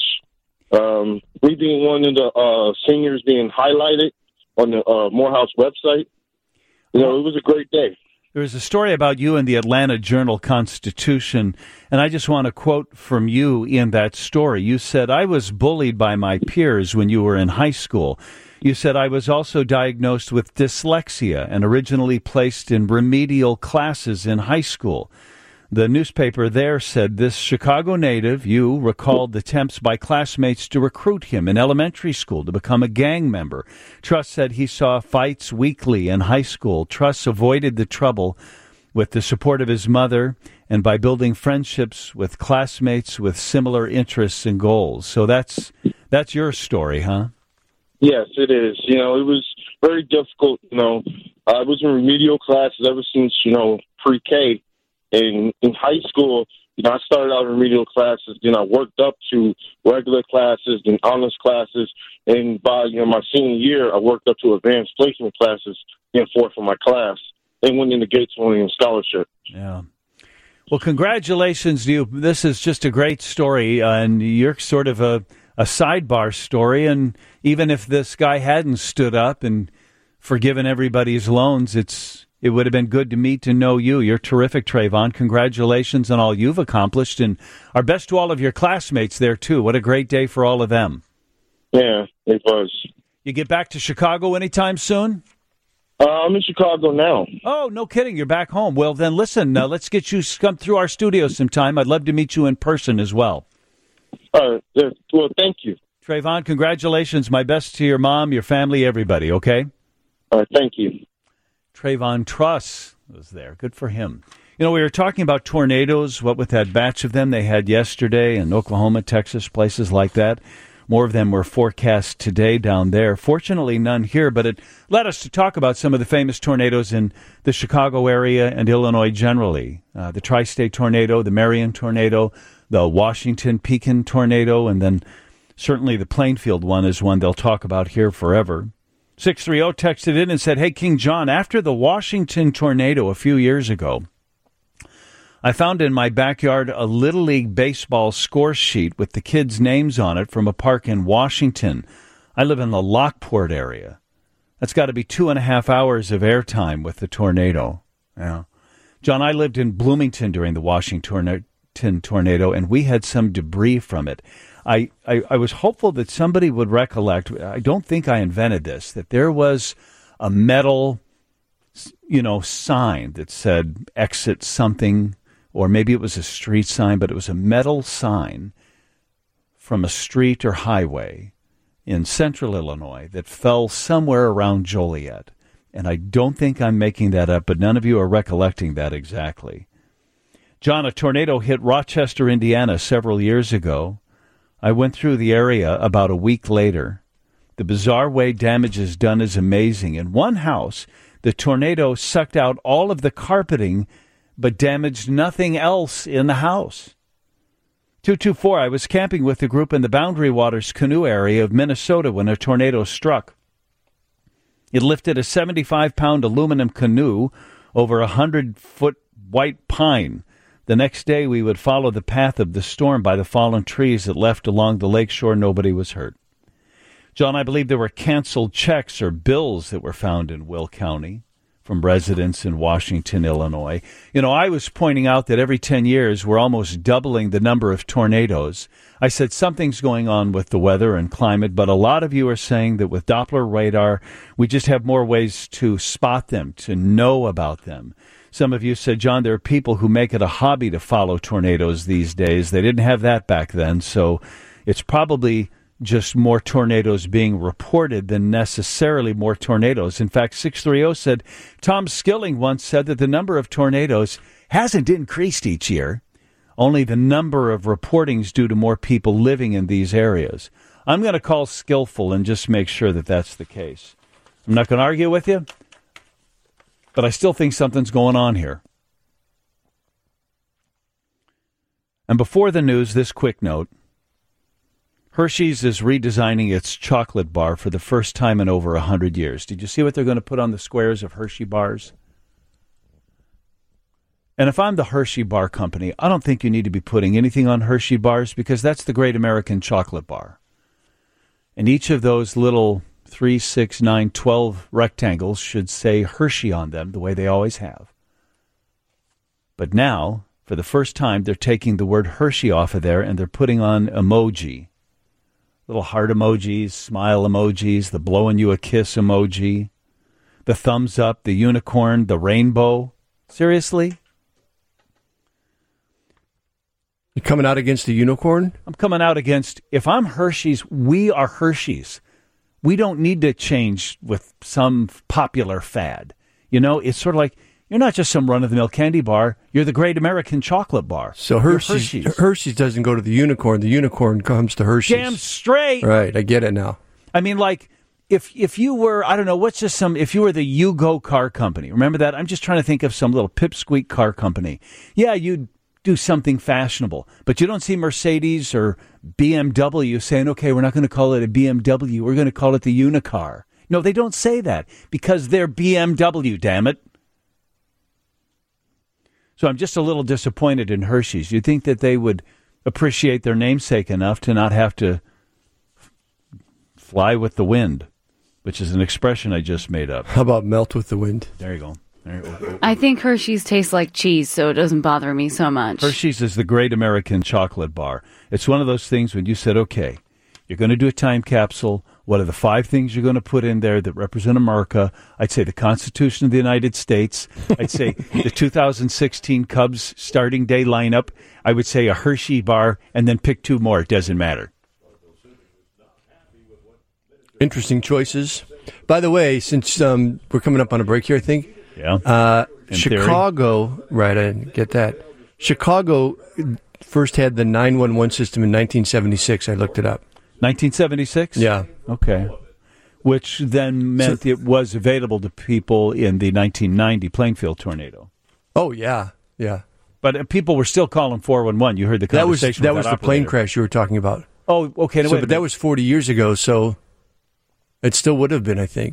um, me being one of the uh, seniors being highlighted on the uh, Morehouse website. You know, it was a great day. There was a story about you in the Atlanta Journal-Constitution, and I just want to quote from you in that story. You said, "I was bullied by my peers when you were in high school." You said, "I was also diagnosed with dyslexia and originally placed in remedial classes in high school." The newspaper there said this Chicago native, you, recalled attempts by classmates to recruit him in elementary school to become a gang member. Truss said he saw fights weekly in high school. Truss avoided the trouble with the support of his mother and by building friendships with classmates with similar interests and goals. So that's that's your story, huh? Yes, it is. You know, it was very difficult. You know, I was in remedial classes ever since, you know, pre-K. In, in high school, you know, I started out in remedial classes, then I worked up to regular classes, then honors classes, and by, you know, my senior year, I worked up to advanced placement classes in fourth for my class. and winning the Gates Millennium Scholarship. Yeah. Well, congratulations to you. This is just a great story, uh, and you're sort of a, a sidebar story. And even if this guy hadn't stood up and forgiven everybody's loans, it's it would have been good to meet to know you. You're terrific, Trayvon. Congratulations on all you've accomplished, and our best to all of your classmates there, too. What a great day for all of them. Yeah, it was. You get back to Chicago anytime soon? Uh, I'm in Chicago now. Oh, no kidding. You're back home. Well, then listen, uh, let's get you come through our studio sometime. I'd love to meet you in person as well. All right. Uh, well, thank you. Trayvon, congratulations. My best to your mom, your family, everybody, okay? All right. Thank you. Trayvon Truss was there. Good for him. You know, we were talking about tornadoes, what with that batch of them they had yesterday in Oklahoma, Texas, places like that. More of them were forecast today down there. Fortunately, none here, but it led us to talk about some of the famous tornadoes in the Chicago area and Illinois generally. Uh, the Tri-State tornado, the Marion tornado, the Washington Pekin tornado, and then certainly the Plainfield one is one they'll talk about here forever. six three zero texted in and said, "Hey, King John, after the Washington tornado a few years ago, I found in my backyard a Little League baseball score sheet with the kids' names on it from a park in Washington. I live in the Lockport area. That's got to be two and a half hours of airtime with the tornado." Yeah. John, I lived in Bloomington during the Washington tornado, and we had some debris from it. I, I, I was hopeful that somebody would recollect, I don't think I invented this, that there was a metal, you know, sign that said exit something, or maybe it was a street sign, but it was a metal sign from a street or highway in central Illinois that fell somewhere around Joliet. And I don't think I'm making that up, but none of you are recollecting that exactly. John, a tornado hit Rochester, Indiana several years ago. I went through the area about a week later. The bizarre way damage is done is amazing. In one house, the tornado sucked out all of the carpeting but damaged nothing else in the house. two two four, I was camping with the group in the Boundary Waters canoe area of Minnesota when a tornado struck. It lifted a seventy-five pound aluminum canoe over a one hundred foot white pine. The next day, we would follow the path of the storm by the fallen trees that left along the lakeshore. Nobody was hurt. John, I believe there were canceled checks or bills that were found in Will County from residents in Washington, Illinois. You know, I was pointing out that every ten years we're almost doubling the number of tornadoes. I said something's going on with the weather and climate, but a lot of you are saying that with Doppler radar, we just have more ways to spot them, to know about them. Some of you said, John, there are people who make it a hobby to follow tornadoes these days. They didn't have that back then, so it's probably just more tornadoes being reported than necessarily more tornadoes. In fact, six three zero said, Tom Skilling once said that the number of tornadoes hasn't increased each year, only the number of reportings due to more people living in these areas. I'm going to call Skillful and just make sure that that's the case. I'm not going to argue with you, but I still think something's going on here. And before the news, this quick note. Hershey's is redesigning its chocolate bar for the first time in over one hundred years. Did you see what they're going to put on the squares of Hershey bars? And if I'm the Hershey Bar Company, I don't think you need to be putting anything on Hershey bars because that's the Great American Chocolate Bar. And each of those little three, six, nine, twelve rectangles should say Hershey on them the way they always have. But now, for the first time, they're taking the word Hershey off of there and they're putting on emoji. Little heart emojis, smile emojis, the blowing you a kiss emoji, the thumbs up, the unicorn, the rainbow. Seriously? You coming out against the unicorn? I'm coming out against, if I'm Hershey's, we are Hershey's. We don't need to change with some popular fad. You know, it's sort of like, you're not just some run-of-the-mill candy bar. You're the Great American Chocolate Bar. So Hershey's, Hershey's Hershey's doesn't go to the unicorn. The unicorn comes to Hershey's. Damn straight. Right, I get it now. I mean, like, if if you were, I don't know, what's just some, if you were the Yugo car company, remember that? I'm just trying to think of some little pipsqueak car company. Yeah, you'd do something fashionable, but you don't see Mercedes or B M W saying, okay, we're not going to call it a B M W. We're going to call it the Unicar. No, they don't say that because they're B M W, damn it. So I'm just a little disappointed in Hershey's. You'd think that they would appreciate their namesake enough to not have to f- fly with the wind, which is an expression I just made up. How about melt with the wind? There you go. There you go. I think Hershey's tastes like cheese, so it doesn't bother me so much. Hershey's is the great American chocolate bar. It's one of those things when you said, okay, you're going to do a time capsule. What are the five things you're going to put in there that represent America? I'd say the Constitution of the United States. I'd say the two thousand sixteen Cubs starting day lineup. I would say a Hershey bar, and then pick two more. It doesn't matter. Interesting choices. By the way, since um, we're coming up on a break here, I think. Yeah. Uh, In Chicago, theory. Right, I didn't get that. Chicago first had the nine one one system in nineteen seventy-six. I looked it up. nineteen seventy-six? Yeah. Okay. Which then meant so, it was available to people in the nineteen ninety Plainfield tornado. Oh, yeah, yeah. But uh, people were still calling four one one. You heard the conversation That was, that with was that the operator. plane crash you were talking about. Oh, okay. No, so, wait but that was forty years ago, so it still would have been, I think.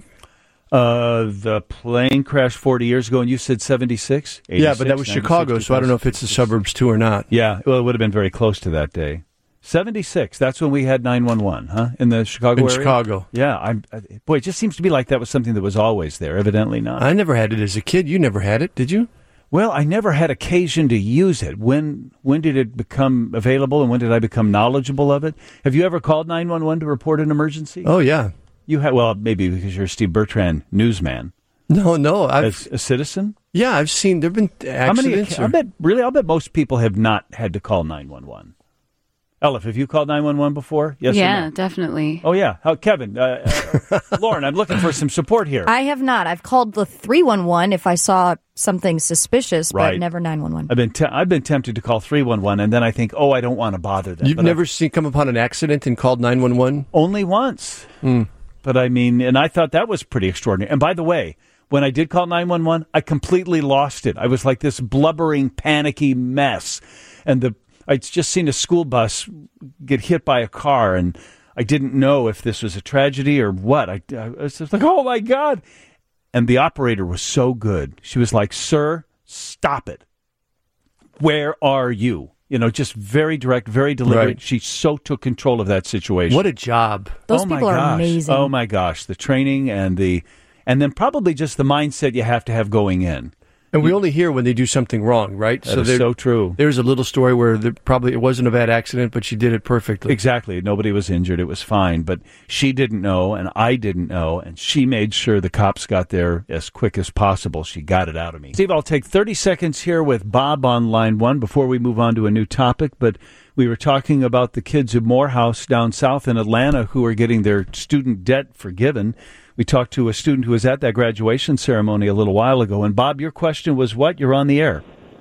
Uh, the plane crashed forty years ago, and you said seventy-six? Yeah, but that was Chicago, so I don't know if it's the suburbs too or not. Yeah, well, it would have been very close to that day. seventy-six, that's when we had nine one one, huh? In the Chicago In area? Chicago. Yeah, I'm, I, boy, it just seems to be like that was something that was always there. Evidently not. I never had it as a kid. You never had it, did you? Well, I never had occasion to use it. When when did it become available, and when did I become knowledgeable of it? Have you ever called nine one one to report an emergency? Oh, yeah. You had, well, maybe because you're a Steve Bertrand newsman. No, no. I've, As a citizen? Yeah, I've seen, there have been accidents. How many, I bet, really, I'll bet most people have not had to call nine one one. Elif, have you called nine one one before? Yes yeah, or no? definitely. Oh, yeah. How, Kevin, uh, uh, Lauren, I'm looking for some support here. I have not. I've called the three one one if I saw something suspicious, Right. but never nine one one. I've been te- I've been tempted to call three one one, and then I think, oh, I don't want to bother them. You've But never I've, seen come upon an accident and called nine one one? Only once. Mm. But I mean, and I thought that was pretty extraordinary. And by the way, when I did call nine one one, I completely lost it. I was like this blubbering, panicky mess. And the I'd just seen a school bus get hit by a car, and I didn't know if this was a tragedy or what. I, I was just like, oh, my God. And the operator was so good. She was like, sir, stop it. Where are you? You know, just very direct, very deliberate. Right. She so took control of that situation. What a job. Those oh my people are gosh. amazing. Oh, my gosh. The training and the, and then probably just the mindset you have to have going in. And we only hear when they do something wrong, right? That is there- so true. There's a little story where there probably it wasn't a bad accident, but she did it perfectly. Exactly. Nobody was injured. It was fine. But she didn't know, and I didn't know, and she made sure the cops got there as quick as possible. She got it out of me. Steve, I'll take thirty seconds here with Bob on line one before we move on to a new topic. But we were talking about the kids of Morehouse down south in Atlanta who are getting their student debt forgiven. We talked to a student who was at that graduation ceremony a little while ago. And, Bob, your question was what? You're on the air.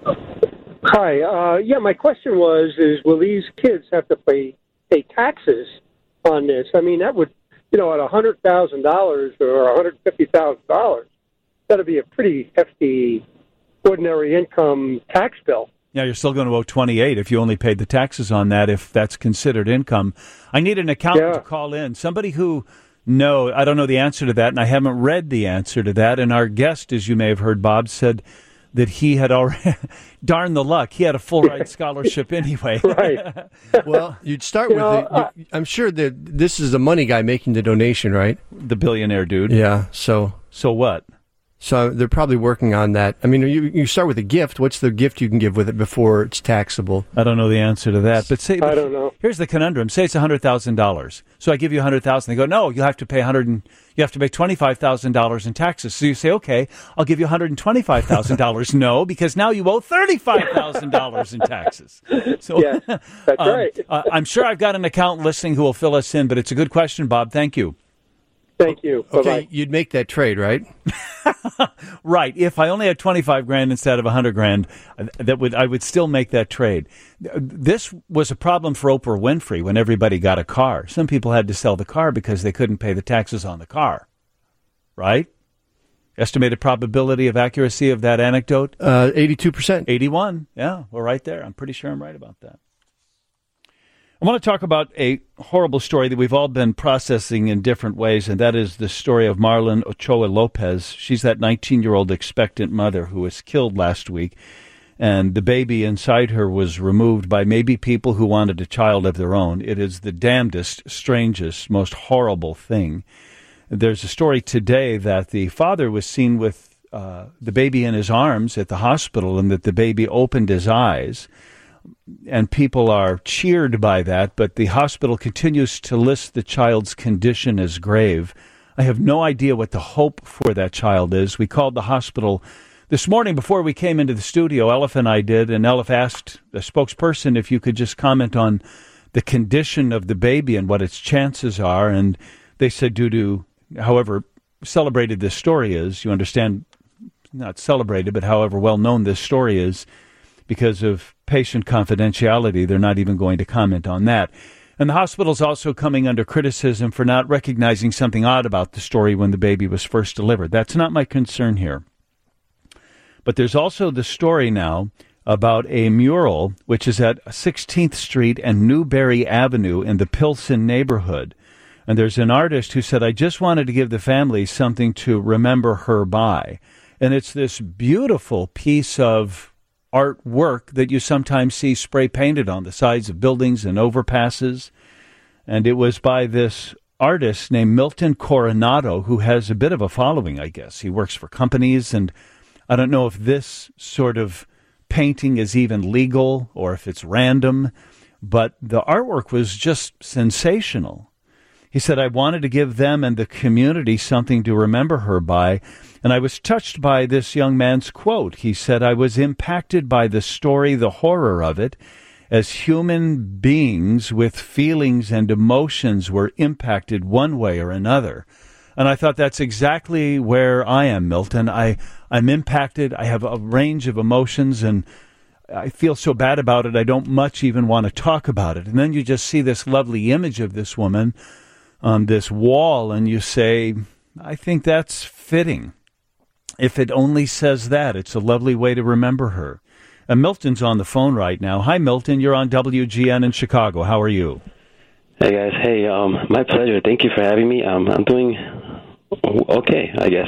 Hi. Uh, yeah, my question was, is will these kids have to pay, pay taxes on this? I mean, that would, you know, at one hundred thousand dollars or one hundred fifty thousand dollars, that would be a pretty hefty ordinary income tax bill. Yeah, you're still going to owe twenty-eight if you only paid the taxes on that, if that's considered income. I need an accountant Yeah. to call in, somebody who, no, I don't know the answer to that, and I haven't read the answer to that. And our guest, as you may have heard, Bob, said that he had already, darn the luck, he had a full ride scholarship anyway. Right. Well, you'd start You with know, the, uh, you, I'm sure that this is the money guy making the donation, right? The billionaire dude. Yeah, so So what? so they're probably working on that. I mean, you you start with a gift. What's the gift you can give with it before it's taxable? I don't know the answer to that. But say, I don't know. Here's the conundrum. Say it's one hundred thousand dollars. So I give you one hundred thousand dollars. They go, no, you have to pay one hundred and, you have to pay twenty-five thousand dollars in taxes. So you say, okay, I'll give you one hundred twenty-five thousand dollars. No, because now you owe thirty-five thousand dollars in taxes. So, Yeah, that's um, right. uh, I'm sure I've got an accountant listening who will fill us in, but it's a good question, Bob. Thank you. Thank you. Okay, Bye-bye. you'd make that trade, right? Right. If I only had twenty-five grand instead of one hundred grand, uh, that would I would still make that trade. This was a problem for Oprah Winfrey when everybody got a car. Some people had to sell the car because they couldn't pay the taxes on the car. Right? Estimated probability of accuracy of that anecdote? Uh, eighty-two percent. eighty-one. Yeah, we're right there. I'm pretty sure I'm right about that. I want to talk about a horrible story that we've all been processing in different ways, and that is the story of Marlon Ochoa Lopez. She's that nineteen-year-old expectant mother who was killed last week and the baby inside her was removed by maybe people who wanted a child of their own. It is the damnedest, strangest, most horrible thing. There's a story today that the father was seen with uh, the baby in his arms at the hospital, and that the baby opened his eyes. And people are cheered by that, but the hospital continues to list the child's condition as grave. I have no idea what the hope for that child is. We called the hospital this morning before we came into the studio. Elif and I did, and Elif asked the spokesperson if you could just comment on the condition of the baby and what its chances are. And they said due to, however celebrated this story is, you understand, not celebrated, but however well known this story is, because of patient confidentiality, they're not even going to comment on that. And the hospital's also coming under criticism for not recognizing something odd about the story when the baby was first delivered. That's not my concern here. But there's also the story now about a mural which is at sixteenth Street and Newberry Avenue in the Pilsen neighborhood. And there's an artist who said, I just wanted to give the family something to remember her by. And it's this beautiful piece of artwork that you sometimes see spray painted on the sides of buildings and overpasses. And it was by this artist named Milton Coronado, who has a bit of a following, I guess. He works for companies, and I don't know if this sort of painting is even legal or if it's random, but the artwork was just sensational. He said, I wanted to give them and the community something to remember her by. And I was touched by this young man's quote. He said, I was impacted by the story, the horror of it, as human beings with feelings and emotions were impacted one way or another. And I thought that's exactly where I am, Milton. I, I'm impacted. I have a range of emotions, and I feel so bad about it, I don't much even want to talk about it. And then you just see this lovely image of this woman on this wall, and you say, I think that's fitting. If it only says that, it's a lovely way to remember her. And Milton's on the phone right now. Hi, Milton. You're on W G N in Chicago. How are you? Hey, guys. Hey, um, my pleasure. Thank you for having me. Um, I'm doing okay, I guess.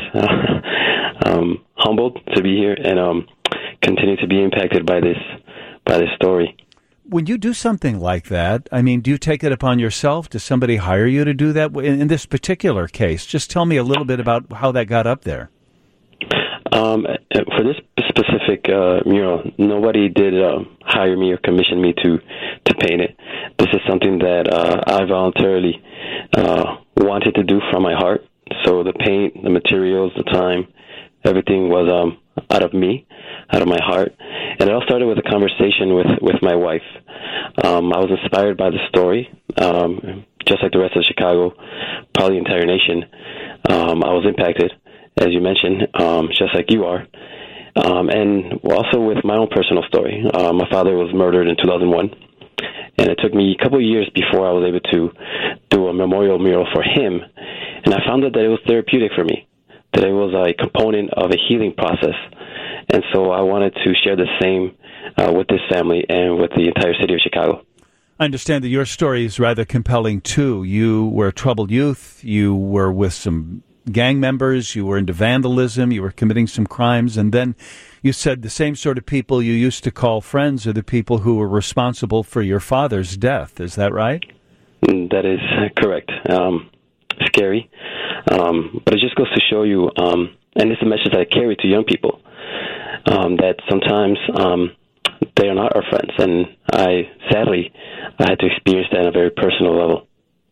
um, humbled to be here and um, continue to be impacted by this by this story. When you do something like that, I mean, do you take it upon yourself? Does somebody hire you to do that? In, in this particular case, just tell me a little bit about how that got up there. Um, for this specific uh, mural, nobody did uh, hire me or commission me to, to paint it. This is something that uh, I voluntarily uh, wanted to do from my heart. So the paint, the materials, the time, everything was um, out of me, out of my heart. And it all started with a conversation with, with my wife. Um, I was inspired by the story, um, just like the rest of Chicago, probably the entire nation. Um, I was impacted, as you mentioned, um, just like you are. Um, and also with my own personal story. Uh, my father was murdered in two thousand one, and it took me a couple of years before I was able to do a memorial mural for him. And I found out that it was therapeutic for me, that it was a component of a healing process. And so I wanted to share the same uh, with this family and with the entire city of Chicago. I understand that your story is rather compelling, too. You were a troubled youth. You were with some gang members. You were into vandalism. You were committing some crimes. And then you said the same sort of people you used to call friends are the people who were responsible for your father's death. Is that right? That is correct. Um, scary. Um, but it just goes to show you, um, and it's a message that I carry to young people, um, that sometimes um, they are not our friends. And I, sadly, I had to experience that on a very personal level.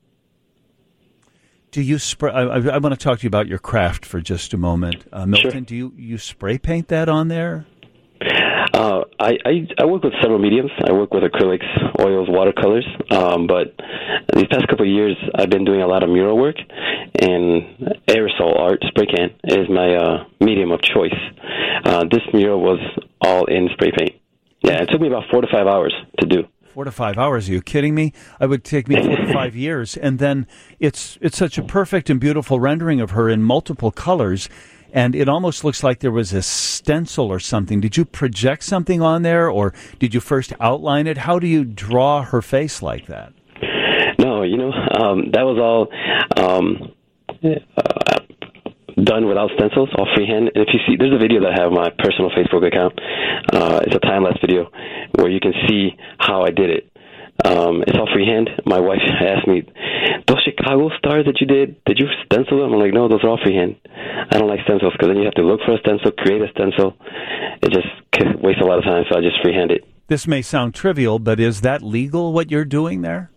Do you spray? I, I want to talk to you about your craft for just a moment, uh, Milton. Sure. Do you, you spray paint that on there? Uh, I, I I work with several mediums. I work with acrylics, oils, watercolors. Um, but these past couple of years, I've been doing a lot of mural work, and aerosol art, spray can, is my uh, medium of choice. Uh, this mural was all in spray paint. Yeah, it took me about four to five hours to do. Four to five hours? Are you kidding me? It would take me four to five years. And then it's it's such a perfect and beautiful rendering of her in multiple colors, and it almost looks like there was a stencil or something. Did you project something on there, or did you first outline it? How do you draw her face like that? No, you know, um, that was all um, uh, done without stencils, all freehand. And if you see, there's a video that I have on my personal Facebook account. Uh, it's a time-lapse video where you can see how I did it. Um, it's all freehand. My wife asked me, those Chicago stars that you did, did you stencil them? I'm like, no, those are all freehand. I don't like stencils because then you have to look for a stencil, create a stencil. It just wastes a lot of time, so I just freehand it. This may sound trivial, but is that legal, what you're doing there?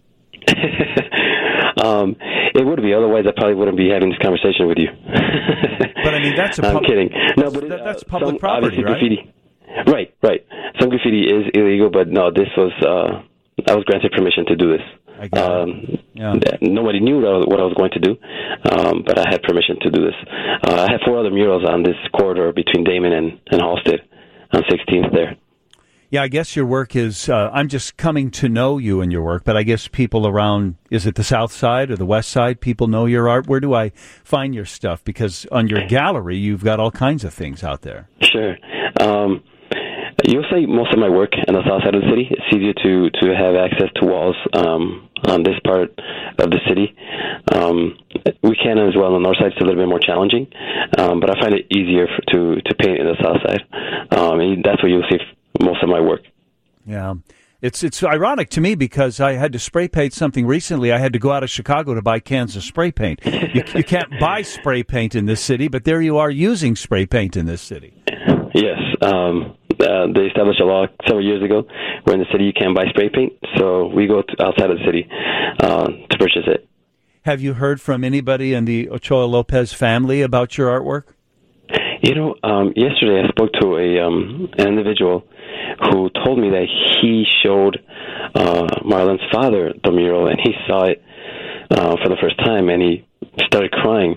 um, it would be. Otherwise, I probably wouldn't be having this conversation with you. But, I mean, that's a pub- I'm kidding. No, but that, that's uh, public some, property, right? Graffiti. Right, right. Some graffiti is illegal, but no, this was... Uh, I was granted permission to do this. I got um, it. Yeah. Nobody knew what I, was, what I was going to do, um, but I had permission to do this. Uh, I had four other murals on this corridor between Damon and, and Halstead on sixteenth there. Yeah, I guess your work is, uh, I'm just coming to know you and your work, but I guess people around, is it the South Side or the West Side, people know your art? Where do I find your stuff? Because on your gallery, you've got all kinds of things out there. Sure. Um, You'll see most of my work in the south side of the city. It's easier to, to have access to walls um, on this part of the city. Um, we can as well on the north side. It's a little bit more challenging, um, but I find it easier for, to, to paint in the south side. Um, and that's where you'll see most of my work. Yeah. It's it's ironic to me because I had to spray paint something recently. I had to go out of Chicago to buy cans of spray paint. You, you can't buy spray paint in this city, but there you are using spray paint in this city. Yes. Um, uh, they established a law several years ago where in the city you can't buy spray paint, so we go to outside of the city uh, to purchase it. Have you heard from anybody in the Ochoa Lopez family about your artwork? You know, um, yesterday I spoke to a um, an individual who told me that he showed uh, Marlon's father the mural, and he saw it uh, for the first time, and he started crying.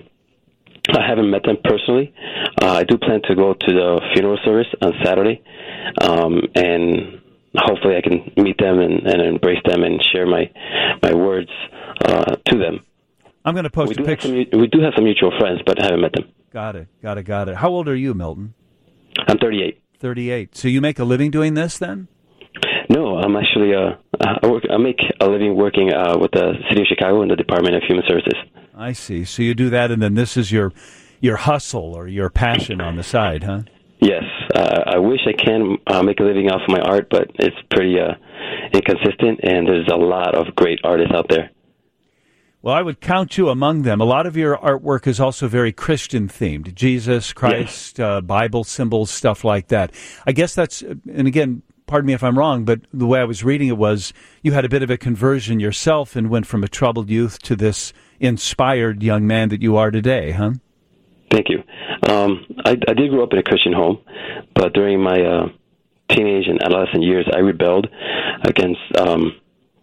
I haven't met them personally. Uh, I do plan to go to the funeral service on Saturday, um, and hopefully I can meet them and, and embrace them and share my my words uh, to them. I'm going to post we a picture. Some, we do have some mutual friends, but I haven't met them. Got it, got it, got it. How old are you, Milton? I'm thirty-eight. thirty-eight. So you make a living doing this then? No, I'm actually, uh, I, work, I make a living working uh, with the City of Chicago in the Department of Human Services. I see. So you do that, and then this is your your hustle or your passion on the side, huh? Yes. Uh, I wish I can uh, make a living off of my art, but it's pretty uh, inconsistent, and there's a lot of great artists out there. Well, I would count you among them. A lot of your artwork is also very Christian-themed. Jesus, Christ, yes. uh, Bible symbols, stuff like that. I guess that's, and again, pardon me if I'm wrong, but the way I was reading it was you had a bit of a conversion yourself and went from a troubled youth to this inspired young man that you are today, huh? Thank you. Um, I, I did grow up in a Christian home, but during my uh, teenage and adolescent years, I rebelled against um,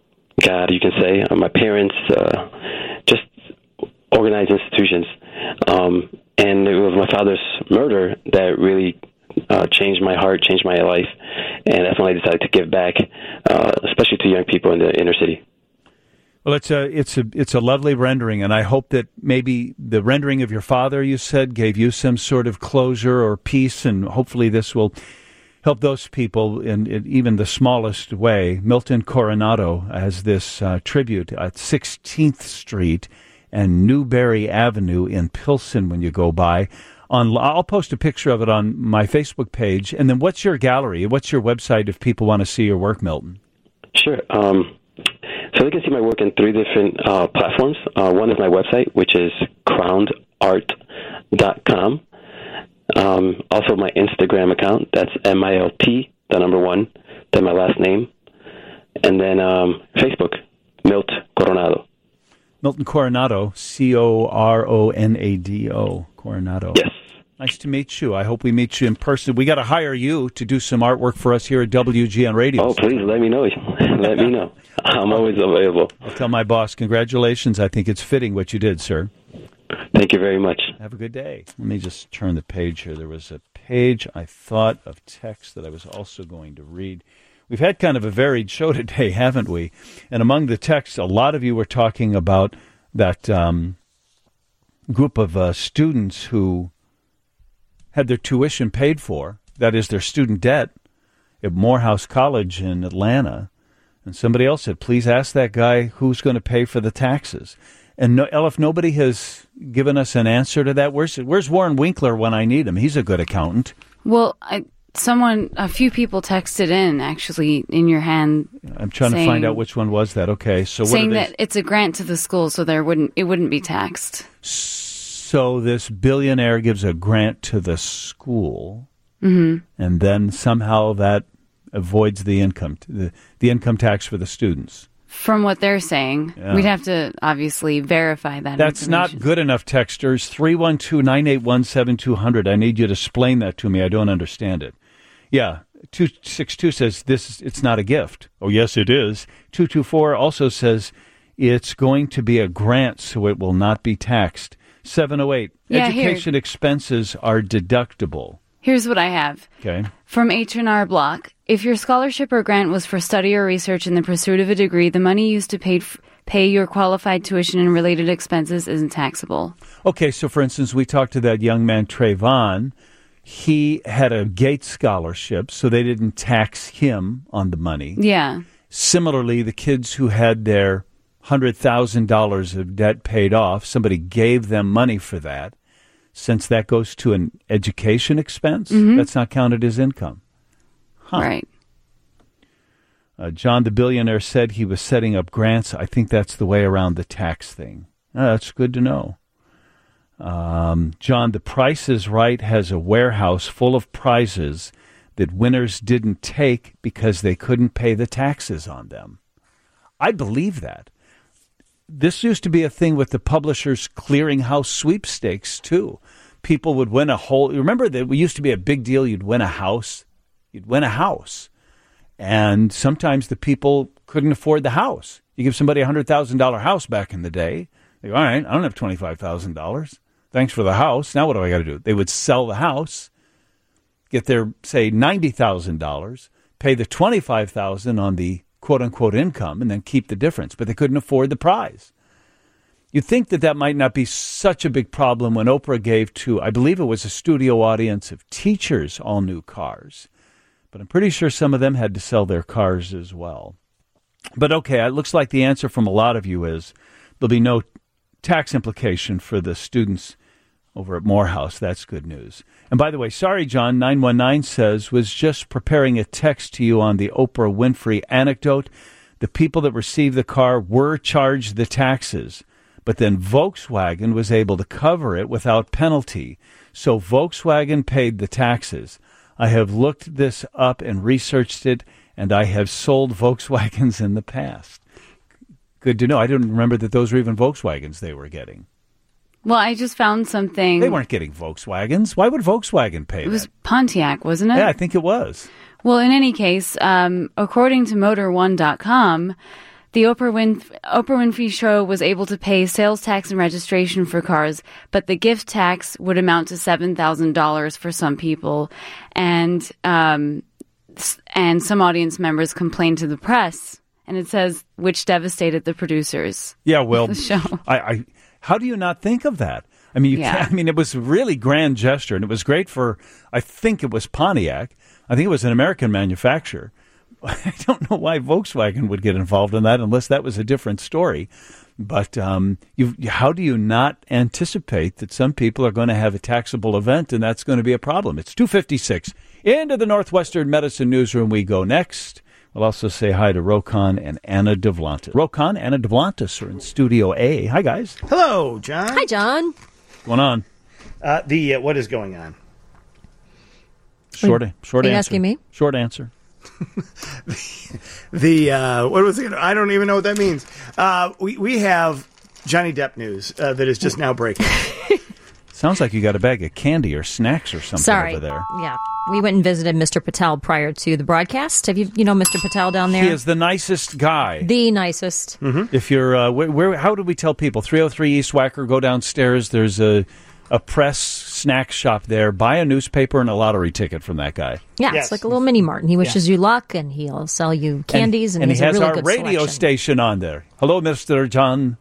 God, you can say. Uh, my parents, uh, just organized institutions. Um, and it was my father's murder that really uh, changed my heart, changed my life. And that's when I decided to give back, uh, especially to young people in the inner city. Well, it's a it's a it's a lovely rendering, and I hope that maybe the rendering of your father, you said, gave you some sort of closure or peace, and hopefully this will help those people in, in even the smallest way. Milton Coronado has this uh, tribute at sixteenth Street and Newberry Avenue in Pilsen when you go by. On, I'll post a picture of it on my Facebook page. And then what's your gallery? What's your website if people want to see your work, Milton? Sure. Um, so they can see my work in three different uh, platforms. Uh, one is my website, which is crowned art dot com. Um, also my Instagram account, that's M I L T, the number one, then my last name. And then um, Facebook, Milt Coronado. Milton Coronado, C O R O N A D O, Coronado. Yes. Nice to meet you. I hope we meet you in person. We got to hire you to do some artwork for us here at W G N Radio. Oh, please let me know. Let me know. I'm always available. I'll tell my boss, congratulations. I think it's fitting what you did, sir. Thank you very much. Have a good day. Let me just turn the page here. There was a page, I thought, of text that I was also going to read. We've had kind of a varied show today, haven't we? And among the texts, a lot of you were talking about that um, group of uh, students who had their tuition paid for, that is their student debt, at Morehouse College in Atlanta. And somebody else said, please ask that guy who's going to pay for the taxes. And no, Elif, nobody has given us an answer to that. Where's Where's Warren Winkler when I need him? He's a good accountant. Well, I, someone, a few people texted in, actually, in your hand. I'm trying saying, to find out which one was that. Okay, so what saying are they, that it's a grant to the school, so there wouldn't it wouldn't be taxed. So this billionaire gives a grant to the school, mm-hmm. and then somehow that avoids the income the, the income tax for the students. From what they're saying, Yeah. we'd have to obviously verify that. That's not good enough, texters. three one two, nine eight one, seven two zero zero. I need you to explain that to me. I don't understand it. Yeah, two six two says this. It's not a gift. Oh, yes, it is. two two four also says it's going to be a grant, so it will not be taxed. seven oh eight, Yeah, education here. expenses are deductible. Here's what I have. Okay. From H and R Block, if your scholarship or grant was for study or research in the pursuit of a degree, the money used to pay, f- pay your qualified tuition and related expenses isn't taxable. Okay, so for instance, we talked to that young man, Trayvon. He had a Gates scholarship, so they didn't tax him on the money. Yeah. Similarly, the kids who had their one hundred thousand dollars of debt paid off, somebody gave them money for that. Since that goes to an education expense, Mhm. that's not counted as income. Huh. Right. Uh, John the billionaire said he was setting up grants. I think that's the way around the tax thing. Uh, that's good to know. Um, John, The Price is Right has a warehouse full of prizes that winners didn't take because they couldn't pay the taxes on them. I believe that. This used to be a thing with the Publishers Clearinghouse sweepstakes, too. People would win a whole... Remember that it used to be a big deal. You'd win a house. You'd win a house. And sometimes the people couldn't afford the house. You give somebody a one hundred thousand dollars house back in the day. They go, all right, I don't have twenty-five thousand dollars. Thanks for the house. Now what do I got to do? They would sell the house, get their, say, ninety thousand dollars, pay the twenty-five thousand dollars on the quote-unquote income, and then keep the difference. But they couldn't afford the prize. You'd think that that might not be such a big problem when Oprah gave to, I believe it was a studio audience of teachers, all new cars. But I'm pretty sure some of them had to sell their cars as well. But okay, it looks like the answer from a lot of you is there'll be no tax implication for the students over at Morehouse. That's good news. And by the way, sorry, John, nine one nine says, was just preparing a text to you on the Oprah Winfrey anecdote. The people that received the car were charged the taxes, but then Volkswagen was able to cover it without penalty. So Volkswagen paid the taxes. I have looked this up and researched it, and I have sold Volkswagens in the past. Good to know. I didn't remember that those were even Volkswagens they were getting. Well, I just found something. They weren't getting Volkswagens. Why would Volkswagen pay It that? was Pontiac, wasn't it? Yeah, I think it was. Well, in any case, um, according to Motor One dot com, the Oprah, Win- Oprah Winfrey Show was able to pay sales tax and registration for cars, but the gift tax would amount to seven thousand dollars for some people. And um, and some audience members complained to the press, and it says, which devastated the producers. Yeah, well, of the show. I, I, how do you not think of that? I mean, you Yeah. can't, I mean, it was a really grand gesture, and it was great for, I think it was Pontiac. I think it was an American manufacturer. I don't know why Volkswagen would get involved in that unless that was a different story. But um, you, how do you not anticipate that some people are going to have a taxable event and that's going to be a problem? It's two fifty-six. Into the Northwestern Medicine Newsroom we go next. We'll also say hi to Rokon and Anna DeVlantis. Rokon, Anna DeVlantis are in Studio A. Hi, guys. Hello, John. Hi, John. What's going on? Uh, the uh, what is going on? Short, short Are you answer. asking me? Short answer. The uh, what was it? I don't even know what that means. Uh, we we have Johnny Depp news uh, that is just now breaking. Sounds like you got a bag of candy or snacks or something Sorry. over there. Yeah. We went and visited Mister Patel prior to the broadcast. Have you, you know Mister Patel down there? He is the nicest guy. The nicest. If you're, uh, where, where, how do we tell people? three oh three East Wacker, go downstairs. There's a a press snack shop there. Buy a newspaper and a lottery ticket from that guy. Yeah, Yes. it's like a little mini mart. And he wishes you luck, and he'll sell you candies, and, and he's he has a really our good radio selection. station on there. Hello, Mister John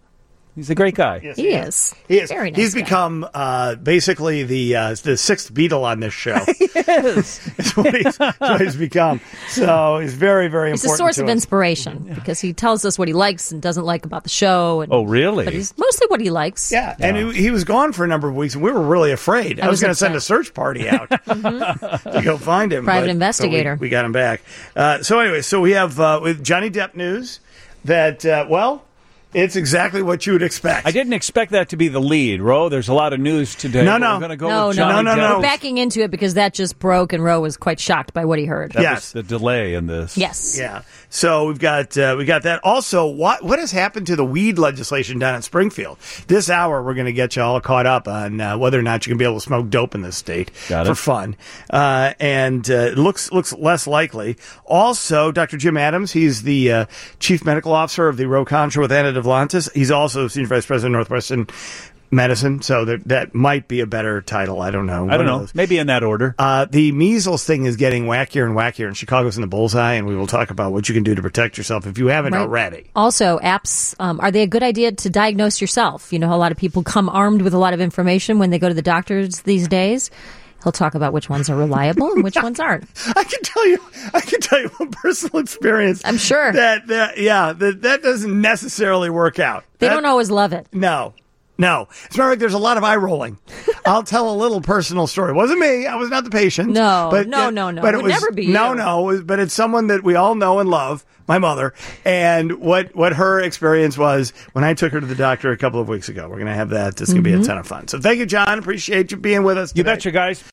He's a great guy. Yes, He is. He is. Very nice He's guy. become uh, basically the uh, the sixth Beatle on this show. Yes. Is what he's, what he's become. So he's very, very He's a important. source to of us. inspiration because he tells us what he likes and doesn't like about the show. And, Oh, really? But he's mostly what he likes. Yeah, and he, he was gone for a number of weeks, and we were really afraid. I, I was, was going to send a upset. search party out to go find him. Private but- investigator. but we, we got him back. Uh, so anyway, so we have uh, with Johnny Depp news that, uh, well, it's exactly what you would expect. I didn't expect that to be the lead, Ro. There's a lot of news today. No, but no. We're going to go No, with no, Johnny no, no, Depp. no. We're backing into it because that just broke, and Roe was quite shocked by what he heard. That Yes. was the delay in this. Yes. Yeah. So we've got uh, we got that. Also, what what has happened to the weed legislation down in Springfield? This hour, we're going to get you all caught up on uh, whether or not you can be able to smoke dope in this state Got for it. fun, uh, and uh, it looks looks less likely. Also, Doctor Jim Adams, he's the uh, chief medical officer of the Roe Contra with Anna Devlantis. He's also senior vice president of Northwestern Medicine, so that that might be a better title. I don't know. I One don't of know. those. Maybe in that order. Uh, the measles thing is getting wackier and wackier, and Chicago's in the bullseye, and we will talk about what you can do to protect yourself if you haven't Right. already. Also, apps, um, are they a good idea to diagnose yourself? You know, how a lot of people come armed with a lot of information when they go to the doctors these days. He'll talk about which ones are reliable and which ones aren't. I can tell you, I can tell you from personal experience. I'm sure. that, that yeah, that, that doesn't necessarily work out. They That- don't always love it. No. No. As a matter of fact, there's a lot of eye rolling. I'll tell a little personal story. It wasn't me. I was not the patient. No, but, no, uh, no, no. But It it would was, never be No, you. no. it was- But it's someone that we all know and love, my mother. And what, what her experience was when I took her to the doctor a couple of weeks ago. We're going to have that. It's going to be a ton of fun. So thank you, John. Appreciate you being with us today. You betcha, guys.